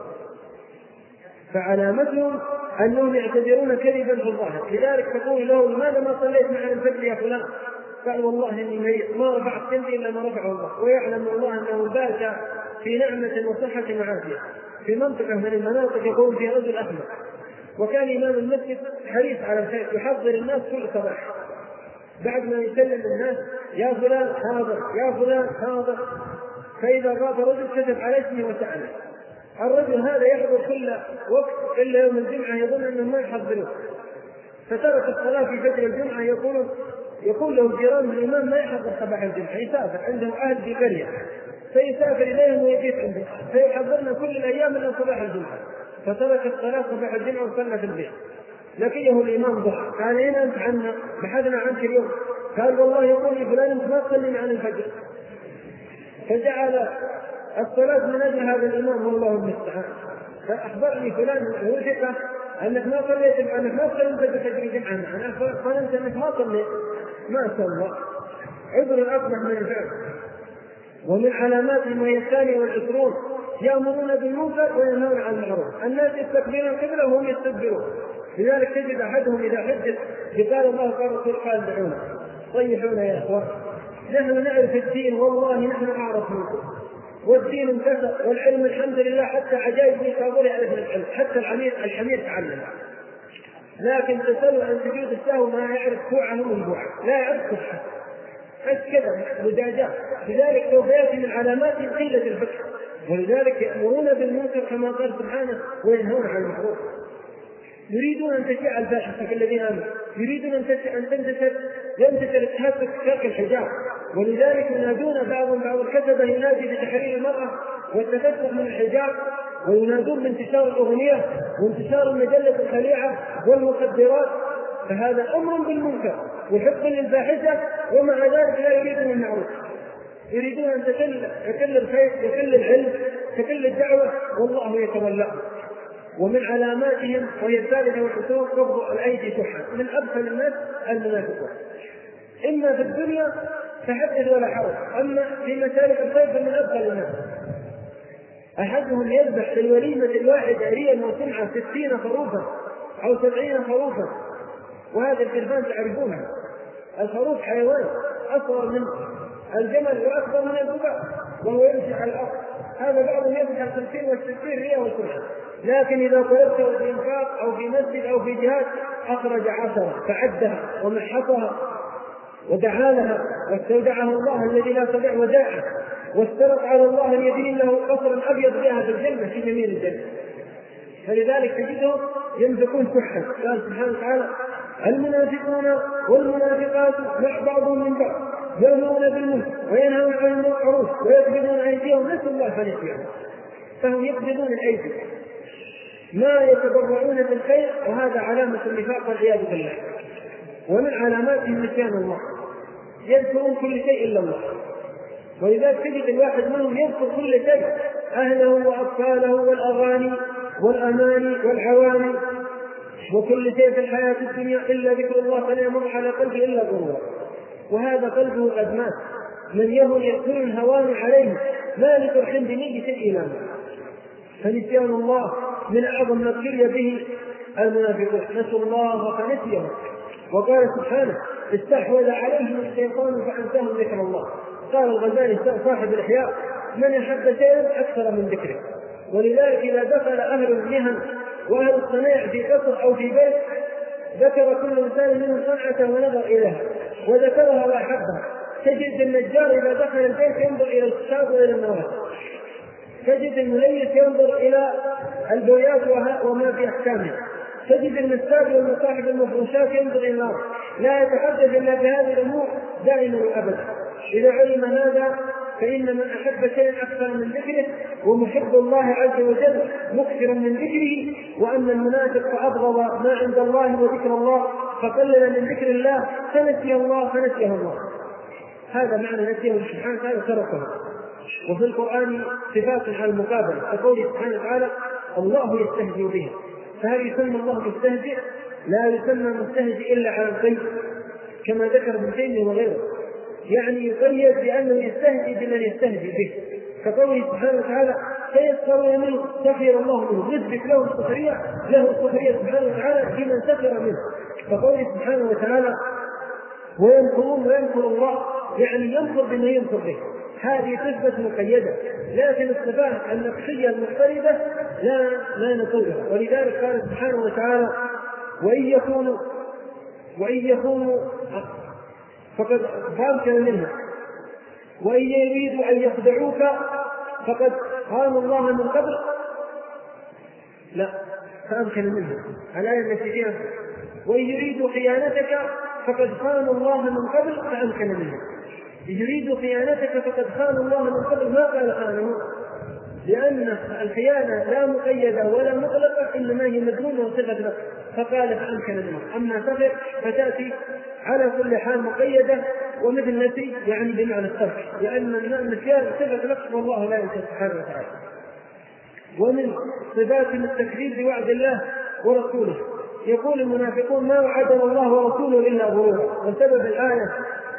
فعلامتهم أنهم يعتبرون كذبا في الظاهر. لذلك تقول له لماذا ما صليت مع الفجر يا فلان؟ قال والله إني مريض ما رفعت كنتي إلا ما رفعه الله. ويعلم الله أنه بات في نعمة وصحة وعافية في منطقة من المناطق يقوم فيها رجل أحمد، وكان إمام المسجد حريص على الخير يحضر الناس كل صباح بعد ما يسلم الناس يا فلان حاضر يا فلان حاضر. فإذا غاب رجل كتب على اسمه وسأله. الرجل هذا يحضر كل وقت إلا يوم الجمعة يظن أنه ما يحضره، فترك الصلاة في فجر الجمعة. يقول يقول له جيران الإمام ما يحضر صباح الجمعة، يسافر عنده أهل في قرية فيسافر إليهم ويبيت عندهم فيحضرنا كل الأيام إلا صباح الجمعة. فترك الصلاة صباح الجمعة وصلى في البيت. لقيه الإمام ضحى قال أين أنت عنا؟ بحثنا عنك اليوم. قال والله يقول لي فلان أنت ما تصلي عن الفجر. فجعل الصلاة من أجل هذا الإمام والله المستعان. فأخبرني فلان وثقة أنك ما صليت أنك ما صليت فجر الجمعة معنا، فأنت أنك ما صليت ما صلى. عذر أقبح من الفعل. ومن علاماتهم وهي الثانية والعشرون يأمرون بالمنكر وينهون عن المعروف. الناس يستكبرون القبلة وهم يستكبرون. لذلك تجد أحدهم إذا حدث قال الله قال الرسول قال دعونا طيحونا يا إخوان نحن نعرف الدين والله نحن أعرف منكم والدين انتشر والعلم الحمد لله حتى عجائب يصابون يعرف العلم حتى الحمير الحمير تعلم. لكن تسألوا عن سجود السهو ما يعرف كوعه من بوعه لا يعرف كوعه بس كذا مجاجات. لذلك سوف يأتي من علاماتهم قلة الفكر. ولذلك يأمرون بالمنكر كما قال سبحانه وينهون عن المعروف. يريدون أن تشيع الفاحشة في الذين آمنوا، يريدون أن تنتشر ينتشر التهكك ترك الحجاب. ولذلك ينادون بعضهم بعض الكتبة ينادي بتحرير المرأة والتفتح من الحجاب، وينادون بانتشار الأغنية وانتشار المجلة الخليعة والمخدرات. فهذا أمر بالمنكر وحب للفاحشة، ومع ذلك لا يريدون المعروف. يريدون أن تكل تكل الخير تكل العلم تكل الدعوة والله يتولى. ومن علاماتهم وهي الثالثة والعشرون قبض الأيدي شحا. من أبخل الناس المنافقون، إما في الدنيا فحدث ولا حرج، أما في مسالك الخير من أبخل الناس. أحدهم يذبح في الوليمة الواحدة ريا وسمعة ستين خروفا أو سبعين خروفا. وهذا الكلبان تعرفونها، الخروف حيوان أصغر من الجمل وأكبر من الذباب وهو يمشي على الأرض. هذا بعضهم يذبح الخمسين والستين ريا وسمعة، لكن إذا طلبته في إنفاق أو في مسجد أو في جهاد أخرج عشرة فعدها ومحصها ودعا لها واستودعها الله الذي لا تضيع ودائعه، واسترق على الله أن يبني له قصرا أبيض بها في الجنة في جميل الجنة. فلذلك تجدهم ينفقون شحا. قال سبحانه وتعالى المنافقون والمنافقات مع بعضهم من بعض يأمرون بالمنكر وينهون عن المعروف ويقبضون أيديهم نسوا الله فنسيهم. فهم يقبضون الأيدي ما يتبرعون بالخير، وهذا علامة النفاق والعياذ بالله. ومن علاماتهم نسيان الله، يذكرون كل شيء إلا الله. ولذلك تجد الواحد منهم يذكر كل شيء، أهله وأطفاله والأغاني والأماني والعواني وكل شيء في الحياة الدنيا إلا ذكر الله، فلا يمر على قلبه إلا غرور. وهذا قلبه قد مات. من يهن يكون الهوان عليه ما لفرح بنية الإيمان. فنسيان الله من أعظم ما ابتلي به المنافقون، نسوا الله فنسيهم. وقال سبحانه استحوذ عليهم الشيطان فأنساهم ذكر الله. قال الغزالي صاحب الإحياء من يحب شيئا أكثر من ذكره. ولذلك إذا دخل أهل المهن وأهل الصناعة في قصر أو في بيت ذكر كل إنسان منهم صنعته ونظر إليها وذكرها وأحبها. تجد النجار إذا دخل البيت ينظر إلى الخشاب وإلى النوافذ، تجد المليس ينظر إلى البويات وما في أحكامها، تجد النساج والمصاحب المفروشات ينظر إلى الأرض، لا يتحدث إلا بهذه الأمور دائما وأبدا. إذا علم هذا فإن من أحب شيئا أكثر من ذكره، ومحب الله عز وجل مكثر من ذكره، وأن المنافق فأبغض ما عند الله وذكر الله فقلل من ذكر الله فنسي الله فنسيه الله. هذا معنى نسيه سبحانه وتعالى تركه. وفي القرآن صفات على المقابلة كقوله سبحانه وتعالى الله يستهزئ به. فهل يسمى الله مستهزئ؟ لا يسمى مستهزئ إلا على الغيب كما ذكر ابن تيمية وغيره، يعني يقيد بأنه يستهزئ بمن يستهزئ به، كقوله سبحانه وتعالى فيسخرون منه سخر الله منه، يثبت له السخرية له السخرية سبحانه وتعالى بمن سخر منه. فقوله سبحانه وتعالى ويمكرون ويمكر الله، يعني يمكر بما يمكر به، هذه تثبت مقيدة. لكن الصفات النقصية المضطردة لا لا نطولها. ولذلك قال سبحانه وتعالى وإن يكونوا وإن يكونوا فقد فامكن منها، وإن يريدوا أن يخدعوك فقد خانوا الله من قبل، لا فامكن منها الآية التي فيها وإن يريدوا خيانتك فقد خانوا الله من قبل فامكن منها. يريد خيانتك فقد خان الله من قبل، ما قال خانه، لأن الخيانة لا مقيدة ولا مطلقة، إنما هي مذمومة وصفة لك، فقال فأمكن منه. أما سفر فتأتي على كل حال مقيدة، ومثل نسي يعني بمعنى الترك، لأن النسيان صفة لك والله لا ينسى سبحانه وتعالى. ومن صفاتهم التكذيب بوعد الله ورسوله. يقول المنافقون ما وعدنا الله ورسوله إلا غرورا. وسبب الآية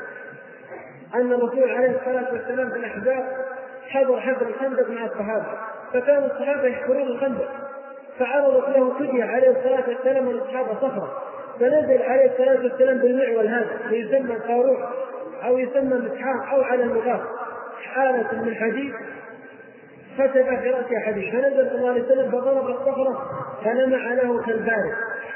أن الرسول عليه الصلاة والسلام في الأحزاب حضر حفر الخندق مع الصحابة، فكان الصحابة يحفرون الخندق، فعرضت له فدية عليه الصلاة والسلام والصحابة صخرة، فنزل عليه الصلاة والسلام بالمعول هذا يسمى القاروح أو يسمى مسحاق أو على اللغات حالة من حديد فتبع في رأسها حديد، فنزل صلى الله عليه وسلم فضرب الصخرة فلمع له كالبارد،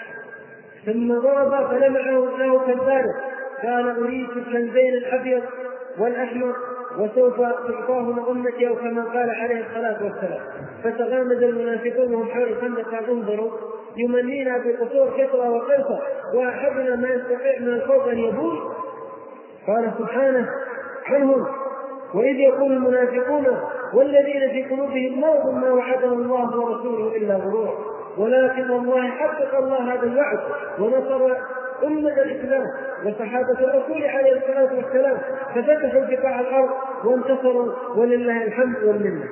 ثم ضرب فلمع له كالبارد، قال أريد الكنزين الأبيض والأحمر وسوف تعطاه أمتي أو كما قال عليه الصلاة والسلام. فتغامز المنافقون وهم حول الخندق قال انظروا يمنينا بقصور كسرى وقيصر وأحدنا ما يستطيع من الخوف أن يبول. قال سبحانه عنهم وإذ يقول المنافقون والذين في قلوبهم مرض ما وعدنا الله ورسوله إلا غرورا، ولكن والله حقق الله هذا الوعد ونصر أمة الإسلام وصحابة الرسول عليه الصلاة والسلام، ففتحوا بقاع الأرض وانتصروا ولله الحمد والمنة.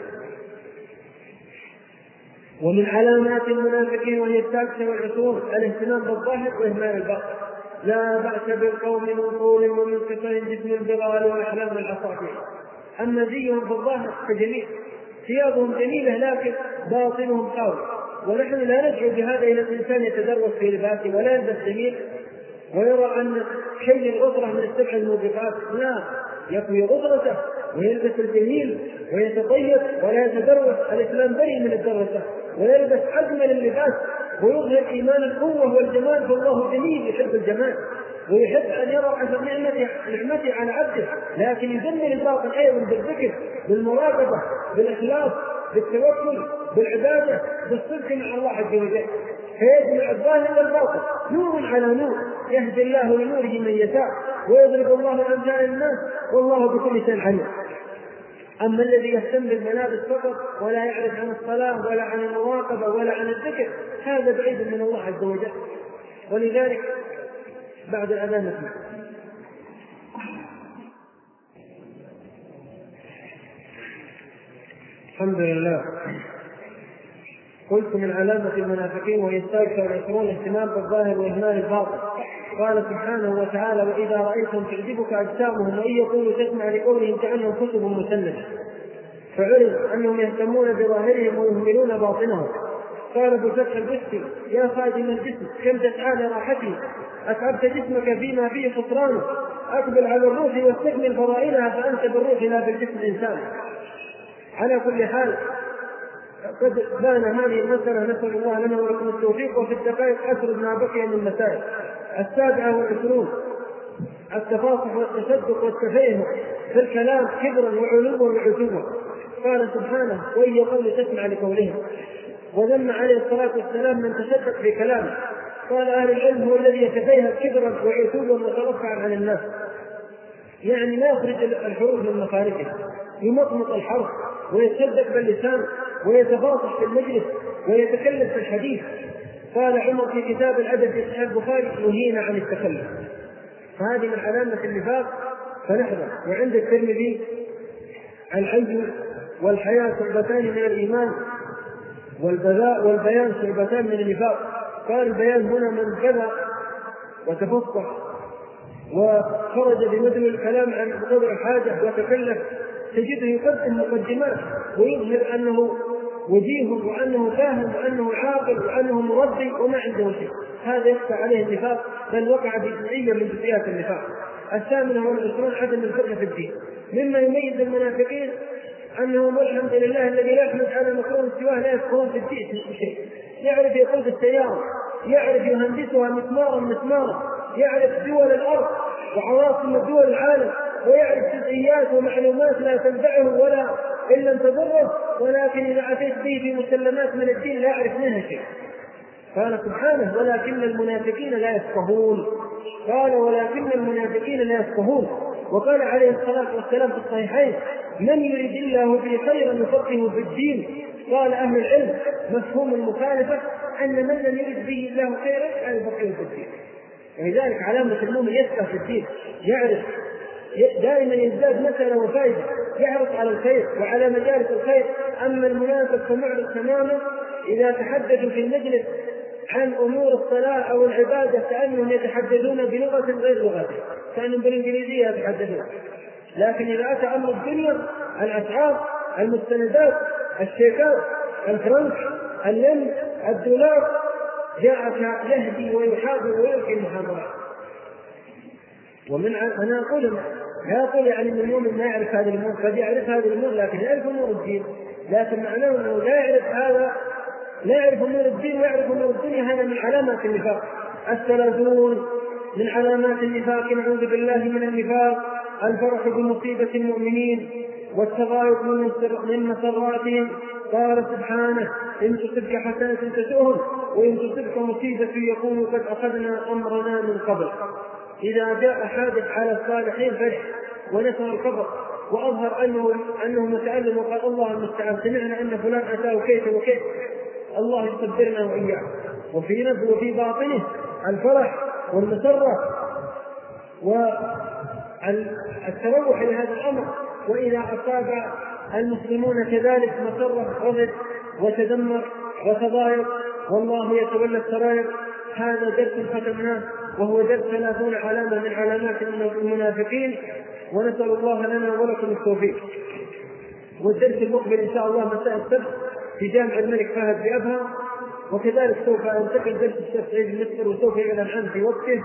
ومن علامات المنافقين وهي السادسة والعشرون الاهتمام بالظاهر وإهمال الباطن. لا بأس بالقوم من طول ومن قصر جسم البغال وأحلام العصافير. أما زيهم بالظاهر فجميل، ثيابهم جميلة لكن باطنهم قوي، ونحن لا ندعو بهذا إلى الإنسان يتدرس في لباسه ولا يلبس جميل ويرى أن شيء الغطرة من السبع الموبقات، لا، يكوي غطرته ويلبس الجميل ويتطيب ولا يتدرس. الإسلام بريء من الدرسة، ويلبس أجمل اللباس ويظهر إيمان القوة والجمال، فالله جميل يحب الجمال ويحب أن يرى أثر نعمته نعمته على عبده، لكن يجمل الباطن أيضا بالذكر بالمراقبة بالإخلاص بالتوكل بالعبادة بالصدق مع الله عز وجل، فيجمع الظاهر والباطن نور على نور، يهدي الله لنوره من يشاء ويضرب الله الأمثال للناس والله بكل شيء عليم. أما الذي يهتم بالملابس فقط ولا يعرف عن الصلاة ولا عن المراقبة ولا عن الذكر هذا بعيد من الله عز وجل. ولذلك بعد الأذان نسمع. الحمد لله. قلت من علامة المنافقين وهي السادسة والعشرون اهتمام بالظاهر وإهمال الباطن. قال سبحانه وتعالى وإذا رأيتم تعجبك أجسامهم وإن يقولوا تسمع لقولهم كأنهم كتب مسندة، فعرف أنهم يهتمون بظاهرهم ويهملون باطنهم. قال ابو فتح البستي يا خادم الجسم كم تسعى لراحته، أتعبت جسمك فيما فيه خسرانه، أقبل على الروح واستكمل فضائلها فأنت بالروح لا بالجسم الإنسان. على كل حال قد بان هذه المسألة، نسأل الله لنا ولكم التوفيق. وفي الدقائق أسرد ما بقي من مسائل. السابعة والعشرون التفاصح والتشدق والتفهم في الكلام كبرا وعلوا وعتوا. قال سبحانه: وإن يقول تسمع لقولهم. وذم عليه الصلاة والسلام من تشدق في كلامه. قال أهل العلم: هو الذي يتفيهب كبرا وعتوا وترفعا عن الناس، يعني لا يخرج الحروف من مخارجها، يمطمط الحرف ويتشدق باللسان ويتفاصح في المجلس ويتكلم في الحديث. قال عمر في كتاب الأدب في صحيح البخاري: نهينا عن التكلم. فهذه من علامة النفاق فنحذر. وعند الترمذي: الحي والحياة شعبتان من الإيمان والبذاء والبيان شعبتان من النفاق. قال البيان هنا من كذا وتفصح وخرج بمثل الكلام عن قدر الحاجة وتكلف، تجده يقدم مقدمات ويظهر أنه وجيه وأنه فاهم وأنه عاقل وأنه مربي وما عنده شيء. هذا يخفى عليه النفاق، بل وقع بجزئية من جزئيات النفاق. الثامنة والعشرون عدم الفقه في الدين. مما يميز المنافقين أنهم والحمد لله الذي لا يحمد على مكروه سواه لا يفقهون في الدين شيء. يعرف يقود السيارة، يعرف يهندسها مسمارا مسمارا، يعرف دول الأرض وعواصم دول العالم، ويعرف جزئيات ومعلومات لا تنفعه ولا إن لم تضره، ولكن إذا أتيت به في مسلمات من الدين لا يعرف منها شيء. قال سبحانه: ولكن المنافقين لا يفقهون. قال: ولكن المنافقين لا يفقهون. وقال عليه الصلاة والسلام في الصحيحين: من يريد الله به خيرا يفقهه في الدين. قال أهل العلم: مفهوم المخالفة أن من لم يرد به الله خيرا لا يفقهه في الدين. ولذلك علامة المؤمن يفقه في الدين، يعرف دائما يزداد مسألة وفائدة، يعرف على الخير وعلى مجالس الخير. أما المنافق فمعرض تماما إذا تحدثوا في المجلس عن أمور الصلاة أو العبادة كأنهم يتحدثون بلغة غير لغته، كأنهم بالإنجليزية يتحدثون. لكن إذا أتى أمر الدنيا، الأسعار، المستندات، الشيكات، الفرنك، اللم، الدولار، جاءك يهدي ويحاضر ويلقي المحاضرات. ومن أنا أقول لا أقول يعني أن المؤمن ما يعرف هذه الأمور، قد يعرف هذه الأمور لكن يعرف أمور الدين، لكن معناه أنه لا يعرف هذا، لا يعرف أمور الدين ويعرف أمور الدنيا. هذا من علامات النفاق. الثلاثون من علامات النفاق: نعوذ بالله من النفاق الفرح بمصيبة المؤمنين والتغايط من مسراتهم. قال سبحانه: إن تصبك حسنة تسؤهم وإن تصبك مصيبة يقولوا قد أخذنا أمرنا من قبل. إذا جاء حادث على الصالحين فرح ونسر الخبر وأظهر أنه أنه متألم وقال: الله المستعان، سمعنا أن فلان أتاه كيف وكيف، الله يصبرنا وإياه. وفي نفسه وفي باطنه الفرح والمسرة والتروح لهذا الأمر. وإذا أصاب المسلمون كذلك مسرة غضب وتدمر وتضايق والله يتولى السرائر. هذا درس ختمناه وهو درس ثلاثون علامة من علامات المنافقين، ونسأل الله لنا ولكم التوفيق. والدرس المقبل إن شاء الله مساء السبت في جامع الملك فهد بأبها، وكذلك سوف أنتقل درس الشيخ سعيد المسكر وسوف يعلن عنه في وقته،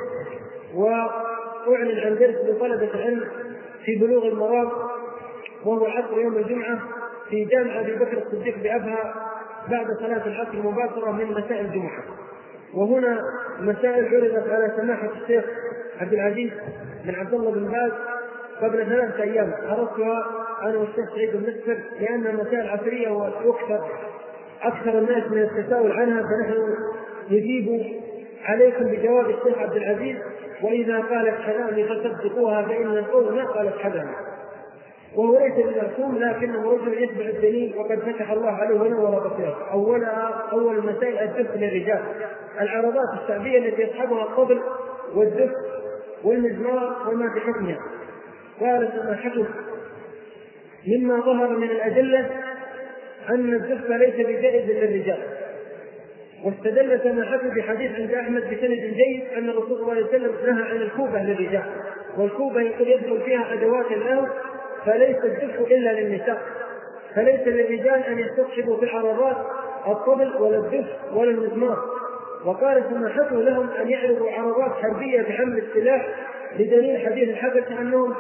وأعلن عن درس لطلبة العلم في بلوغ المرام وهو العصر يوم الجمعة في جامع أبي بكر الصديق بأبها بعد صلاة العصر مباشرة من مساء الجمعة. وهنا مسائل عرضت على سماحة الشيخ عبد العزيز بن عبد الله بن باز قبل ثلاثة أيام، عرضتها أنا والشيخ سعيد المسكر لأنها مسائل عصرية وأكثر أكثر الناس من التساؤل عنها، فنحن نجيب عليكم بجواب الشيخ عبد العزيز. وإذا قالت كلامي فصدقوها فإن القول ما قالت حدثا. وهو ليس بالمرسوم لكنه رجل يتبع الدليل وقد فتح الله عليه ونور بصيرته. أولها أول المسائل الدف للرجال، العرضات الشعبية التي يصحبها الطبل والدف والمزمار وما في حكمها. قال سماحته: مما ظهر من الأدلة أن الدف ليس بجائز للرجال. واستدل سماحته بحديث عند أحمد بسند جيد أن الرسول صلى الله عليه وسلم نهى عن الكوبة للرجال، والكوبة يقول يدخل فيها أدوات اللهو، فليس الدف إلا للنساء، فليس للرجال أن يستصحبوا في العرضات الطبل ولا الدف ولا المزمار. وقال سماحته لهم أن يعرضوا عرضات حربية بحمل السلاح بدليل حديث الحبشة أنهم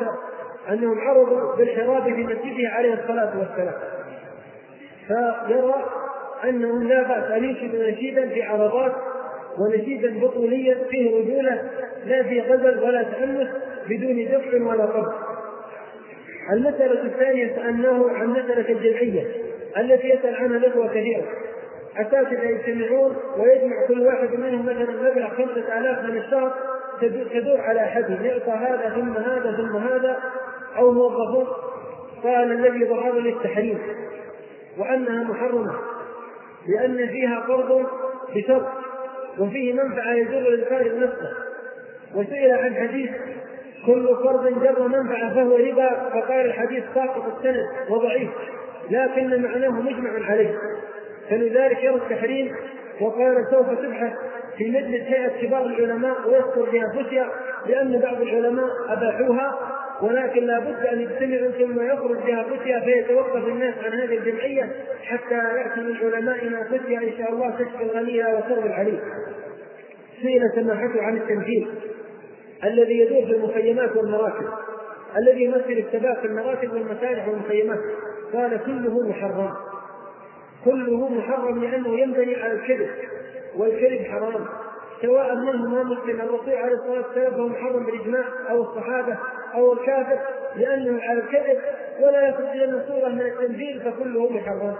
أنهم عرضوا بالحراب في مسجده عليه الصلاة والسلام. فيرى أنه لا بأس أن ينشد نشيدا في عرضات ونشيدا بطوليا فيه رجولة لا في غزل ولا تأنس بدون دفع ولا قبض. المسألة الثانية سألناه عن مسألة الجمعية التي يسأل عنها الإخوة كثيرا. أساتذة يجتمعون ويجمع كل واحد منهم مثلا مبلغ خمسة آلاف من الشهر تدور على أحدهم، يعطى هذا ثم هذا ثم هذا أو موظفون. قال الذي ظهر لي التحريم وأنها محرمة لأن فيها قرض بشرط وفيه منفعة يجر للقارئ نفسه. وسئل عن حديث كل قرض جر منفعة فهو ربا، فقال الحديث ساقط السند وضعيف لكن معناه مجمع عليه، فلذلك يرى التحريم. وقال سوف تبحث في مجلس هيئة كبار العلماء ويذكر بها فتيا لأن بعض العلماء أباحوها، ولكن لا بد أن يجتمعوا ثم يخرج بها فتيا فيتوقف الناس عن هذه الجمعية حتى يأتي من علمائنا فتيا إن شاء الله تشفي الغنية وتروي العليم. سئل سماحته عن التمثيل الذي يدور في المخيمات والمراكب، الذي يمثل الشباب في المراكب والمسارح والمخيمات. قال كله محرم، كله محرم لأنه ينبني على الكذب، والكذب حرام سواء منه ما مسلم. الرسول عليه الصلاة والسلام فهو محرم بالإجماع أو الصحابة أو الكافر لأنه على الكذب ولا يخرج لنا صورة من التنزيل فكله محرم.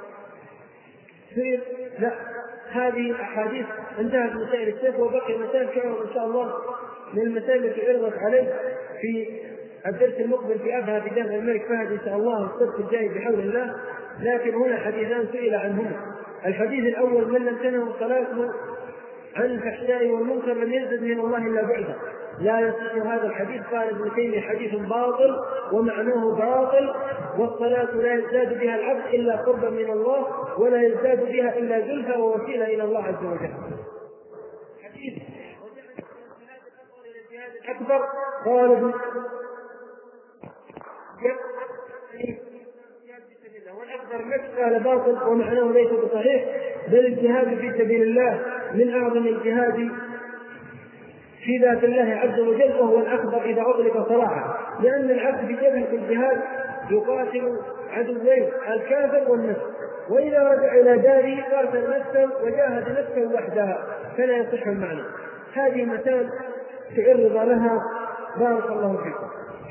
لا، هذه الأحاديث انتهت مسائل الشيخ وبقي مسائل كثيرة إن شاء الله من المسائل التي عرضت عليه في الدرس المقبل في أبها في جامع الملك فهد إن شاء الله السبت الجاي بحول الله. لكن هنا حديثان سئل عنهما. الحديث الأول من لم تنه صلاته عن الفحشاء والمنكر لم يزدد من الله إلا بعدا. لا يصح هذا الحديث. قال ابن تيمية حديث باطل ومعناه باطل، والصلاة لا يزداد بها العبد إلا قربا من الله ولا يزداد بها إلا زلفى ووسيلة إلى الله عز وجل. حديث أكبر قال ابن والأكبر نفس قال باطل ومعناه ليس بصحيح، بل الجهاد في سبيل الله من أعظم الجهاد في ذات الله عز وجل، وهو الأكبر إذا أطلق صراحة، لأن العبد في جبهة الجهاد يقاتل عدوين الكافر والنفس، وإذا رجع إلى داره قاتل نفسه وجاهد نفسه وحدها، فلا يصح المعنى. هذه مسائل تعرض لها. بارك الله فيكم.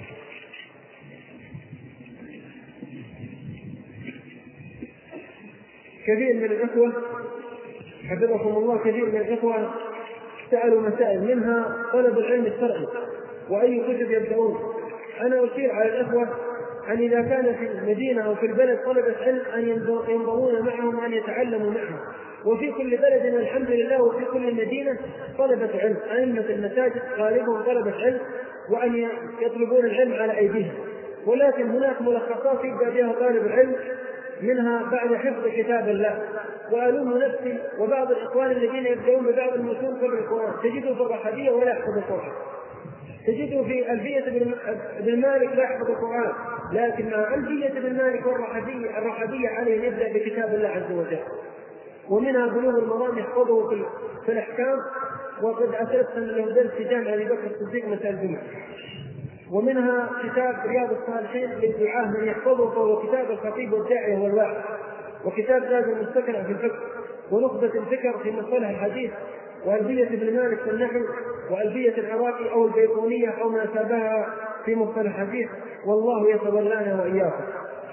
كثير من الإخوة حفظكم الله كثير من الإخوة سألوا مسائل منها طلب العلم الشرعي وأي كتب يبدأون. أنا أشير على الإخوة أن إذا كان في المدينة أو في البلد طلبة علم أن ينضمون معهم وأن يتعلموا معهم، وفي كل بلد الحمد لله وفي كل مدينة طلبة علم. أئمة المساجد غالبهم طلبة علم وأن يطلبون العلم على أيديهم، ولكن هناك ملخصات يبدأ بها طالب العلم منها بعد حفظ كتاب الله. وألوم نفسي وبعض الإخوان الذين يبدأون ببعض المتون قبل القرآن تجده في الرحبية ولا يحفظ القرآن، تجده في ألفية بن مالك لا يحفظ القرآن، لكن مع ألفية بن مالك والرحبية الرحبية عليه يبدأ بكتاب الله عز وجل. ومنها بلوغ المرام يحفظه في, في الأحكام، وقد أسلت أن له درس في جامع أبي بكر الصديق مساء الجمعة. ومنها كتاب رياض الصالحين للدعاة من يحفظه فهو كتاب الخطيب والداعية والواعظ، وكتاب زاد المستكنع في الفقه، ونخبة الفكر في مصطلح الحديث، وألفية ابن مالك في النحو، وألفية العراقي أو البيقونية أو ما شابهها في مصطلح الحديث. والله يتولانا وإياكم.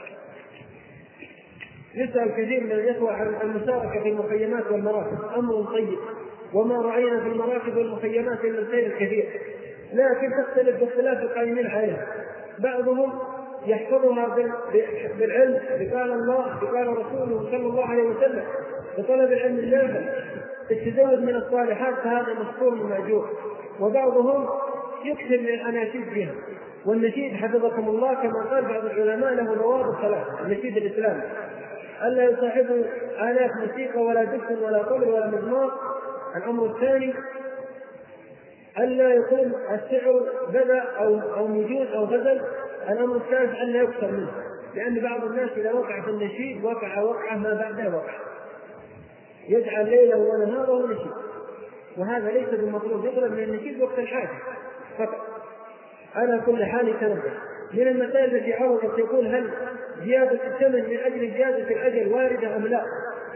يسأل كثير من الإخوة عن المشاركة في المخيمات والمراكب، أمر طيب، وما رأينا في المراكب والمخيمات إلا الخير الكثير، لكن تختلف باختلاف القائمين عليها. بعضهم يحفظها بالعلم بقال الله بقال رسوله صلى الله عليه وسلم بطلب العلم النافع التزود من الصالحات، فهذا مشكور مأجور. وبعضهم يكثر من الأناشيد فيها، والنشيد حفظكم الله كما قال بعض العلماء له ضوابط ثلاث. النشيد الإسلامي ألا يصاحبه آلات موسيقى ولا دف ولا طبل ولا مزمار. الأمر الثاني ألا يكون الشعر بذا أو أو موجود أو غزل. الأمر الثالث ألا يكثر منه، لأن بعض الناس إذا وقع في النشيد وقع وقعه ما بعده وقع، يجعل ليله ونهاره نشيد، وهذا ليس بالمطلوب. يطلب من النشيد وقت الحاجة فقط. على كل حال تنبه. من المسائل التي عرضت يقول هل زيادة الثمن من أجل زيادة الأجل واردة أم لا؟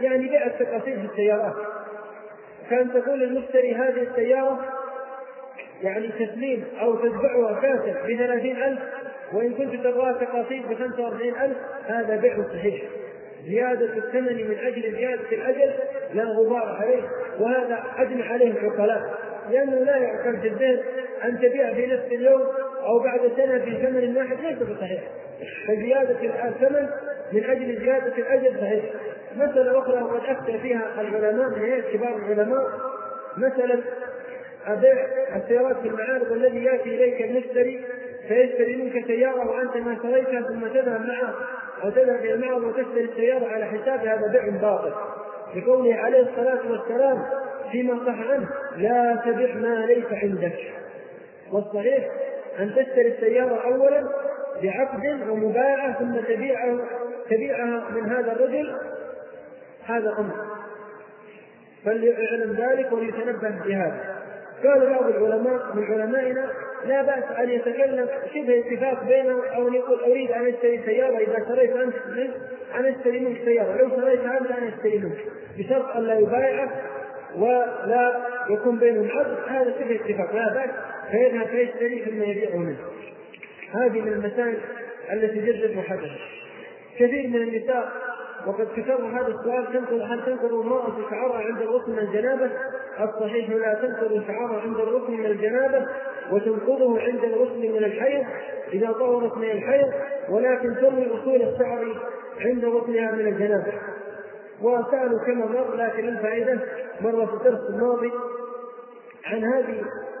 يعني بيع التقاسيم في السيارات، كان تقول للمشتري هذه السيارة يعني تسليم أو تتبعها كاسر بثلاثين ألف، وإن كنت تبغاها تقاسيم بخمسة وأربعين ألف، هذا بيع صحيح. زيادة الثمن من أجل زيادة الأجل لا غبار عليه، وهذا أجمع عليه العقلاء، لأنه لا يعقل في الذهن أن تبيع في نفس اليوم أو بعد سنة في ثمن واحد، ليس بصحيح. فزيادة الثمن من أجل زيادة الأجل صحيح. مسألة أخرى وقد أفتى فيها العلماء من هيئة كبار العلماء، مثلا أبيع السيارات في المعارض، الذي يأتي إليك المشتري فيشتري منك سيارة وأنت ما اشتريتها ثم تذهب معه أو تذهب إلى المعرض وتشتري السيارة على حساب، هذا بيع باطل، لقوله عليه الصلاة والسلام فيما صح عنه: لا تبع ما ليس عندك. والصحيح أن تشتري السيارة أولا بعقد ومبايعة ثم تبيعها تبيعها من هذا الرجل، هذا أمر، فليعلم ذلك وليتنبه بهذا. قال بعض العلماء من علمائنا: لا بأس أن يتكلم شبه اتفاق بينه أو يقول أريد أن أشتري سيارة، إذا شريت أنت أن أشتري منك سيارة، لو شريت أنت أن أشتري منك، بشرط أن لا يبايعه ولا يكون بينهم عقد، هذا شبه اتفاق لا بأس، فيذهب فيشتري ثم يبيعه منه. هذه من المسائل التي جدت وحدثت. كثير من النساء وقد كتبوا هذا السؤال: تنقض هل تنقض المرأة شعرها عند الغسل من الجنابة؟ الصحيح: لا تنقض شعرها عند الغسل من الجنابة، وتنقضه عند الغسل من الحيض إذا طهرت من الحيض، ولكن تروي أصول الشعر عند غسلها من الجنابة. وسألوا كما مر، لكن الفائدة مر في الدرس الماضي عن هذه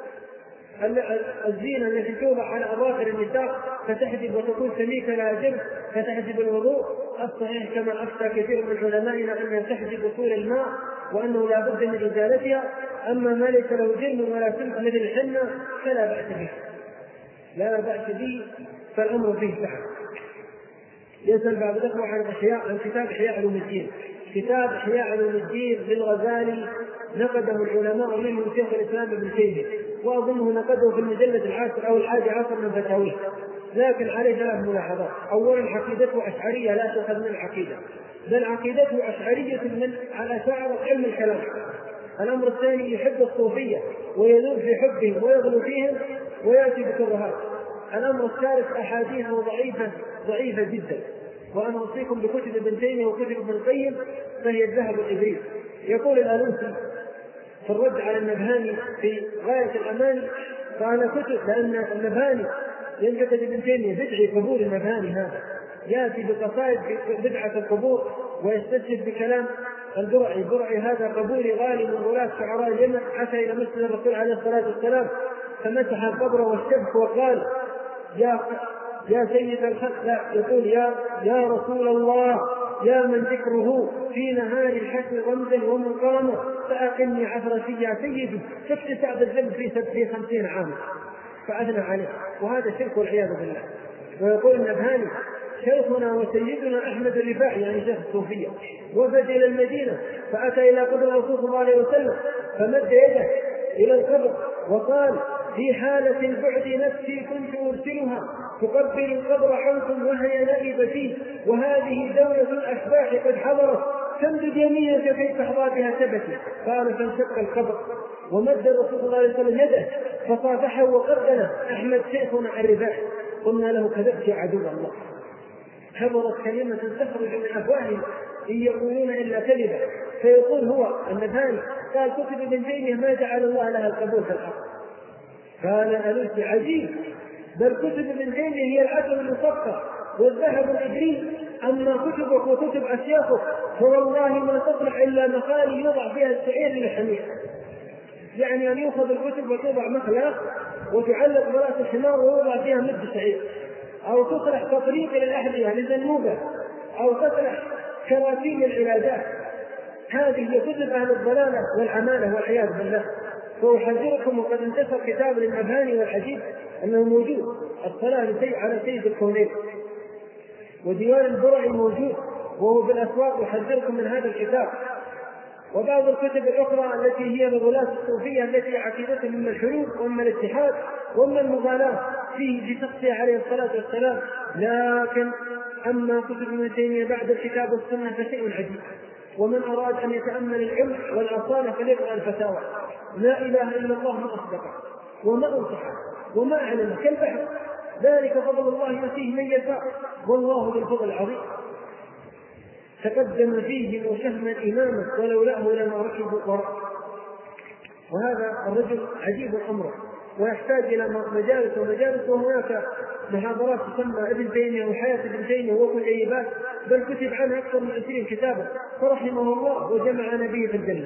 الزينة التي توضع على أظافر النساء فتحجب وتكون سميكة لا جرم فتحجب الوضوء. الصحيح كما أفتى كثير من علمائنا أنها تحجب وصول الماء وأنه لا بد من إزالتها. أما ما ليس له جرم ولا سمك مثل الحنة فلا بأس به، لا بأس به، فالأمر فيه سعة. يسأل بعض الأخوة عن أشياء عن كتاب إحياء علوم الدين. كتاب إحياء علوم الدين للغزالي نقده العلماء منهم شيخ الإسلام ابن تيمية، وأظنه نقده في المجلد العاشر أو الحادي عشر من فتاويه، لكن عليه ثلاث ملاحظات. أولا: عقيدته أشعرية لا تؤخذ من العقيدة، بل عقيدته أشعرية من على شاعر علم الكلام. الأمر الثاني: يحب الصوفية ويذوب في حبهم ويغلو فيهم ويأتي بكرهات. الأمر الثالث: أحاديثه ضعيفة ضعيفة جدا. وأنا أوصيكم بكتب ابن تيمية وكتب ابن القيم فهي الذهب الإبريق. يقول الألوسي في الرد على النبهاني في غاية الأمان: فأنا كتب، لأن النبهاني ينقد ابن تيمية بدعي قبور النبهاني، هذا يأتي بقصائد بدعة القبور ويستشهد بكلام البرعي. البرعي هذا قبوري غالي من غلاة شعراء اليمن، أتى إلى مسجد الرسول عليه الصلاة والسلام فمسح القبر والشبك وقال: يا يا سيد الخلق، لا يقول يا يا رسول الله، يا من ذكره في نهار الحشر رمزا ومقاما، فأقمني عثرتي يا سيدي، شفت سعد الذنب في في خمسين عاما، فأثنى عليه، وهذا شرك والعياذ بالله. ويقول النبهاني: شيخنا وسيدنا أحمد الرفاعي، يعني شيخ الصوفية، وفد إلى المدينة فأتى إلى قبر الرسول صلى الله عليه وسلم فمد يده إلى القبر وقال: في حالة البعد نفسي كنت أرسلها تقبل القبر عنكم وهي نائبة فيه، وهذه دولة الأشباح قد حضرت، تمدد يمينك كي تحظى بها ثبتي. قال: فانشق القبر ومد الرسول صلى الله عليه وسلم يده فصافحه وقبله: أحمد شيخنا الرفاعي. قلنا له: كذبت يا عدو الله. حضرت كلمة تخرج من أفواههم إن يقولون إلا كذبا. فيقول هو النبهاني: قال كتب ابن تيمية ما جعل الله لها القبول في الحق. قال ألوسي: عجيب، بل كتب ابن تيمية هي العسل المصفى والذهب الإبريق، أما كتبك وكتب أشياخك فوالله ما تصلح إلا مخالي يوضع فيها الشعير للحمير. يعني أن يؤخذ الكتب وتوضع مخلاق وتعلق براس الحمار ويوضع فيها مد شعير، أو تصلح تطريق للأحذية للزنوبة، أو تصلح كراتين العلاجات. هذه هي كتب أهل الضلالة والعمالة والعياذ بالله. فأحذركم، وقد انتشر كتاب للنبهاني والحديث أنه موجود، الصلاة على سيد الكونين، وديوان البرعي موجود وهو بالأسواق. أحذركم من هذا الكتاب. وبعض الكتب الأخرى التي هي لغلاة الصوفية التي عقيدتهم من الحلول ومن الاتحاد ومن المغالاة فيه بشخصه عليه الصلاة والسلام. لكن أما كتب ابن تيمية بعد الكتاب والسنة فشيء عجيب. ومن أراد أن يتأمل العلم والأصالة فليقرأ الفتاوى. لا إله إلا الله ما أصدقه وما أنصحه وما أعلمه كالبحر، ذلك فضل الله يؤتيه من يشاء والله ذو الفضل العظيم. تقدم فيه وشهم إمامه ولولاه لما ركبوا وراء. وهذا الرجل عجيب أمره ويحتاج إلى مجالس ومجالس، وهناك محاضرات تسمى ابن تيمية وحياة ابن تيمية وكتيبات، بل كتب عنها أكثر من عشرين كتابا فرحمه الله وجمع نبيه في الجنة.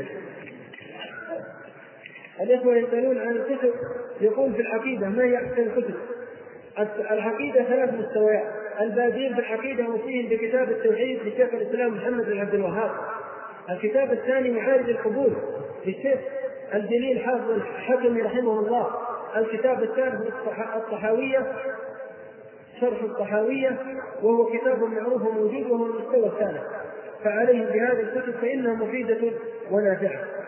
الإخوة يسألون عن الكتب، يقول في العقيدة ما هي أحسن الكتب؟ العقيدة ثلاث مستويات. البادئين في العقيدة أوصيهم بكتاب التوحيد لشيخ الإسلام محمد بن عبد الوهاب. الكتاب الثاني معارج القبول للشيخ الجليل حافظ الحكمي رحمه الله. الكتاب الثالث الطحاوية شرح الطحاوية، وهو كتاب معروف وموجود وهو المستوى الثالث. فعليهم بهذه الكتب فإنها مفيدة ونافعة.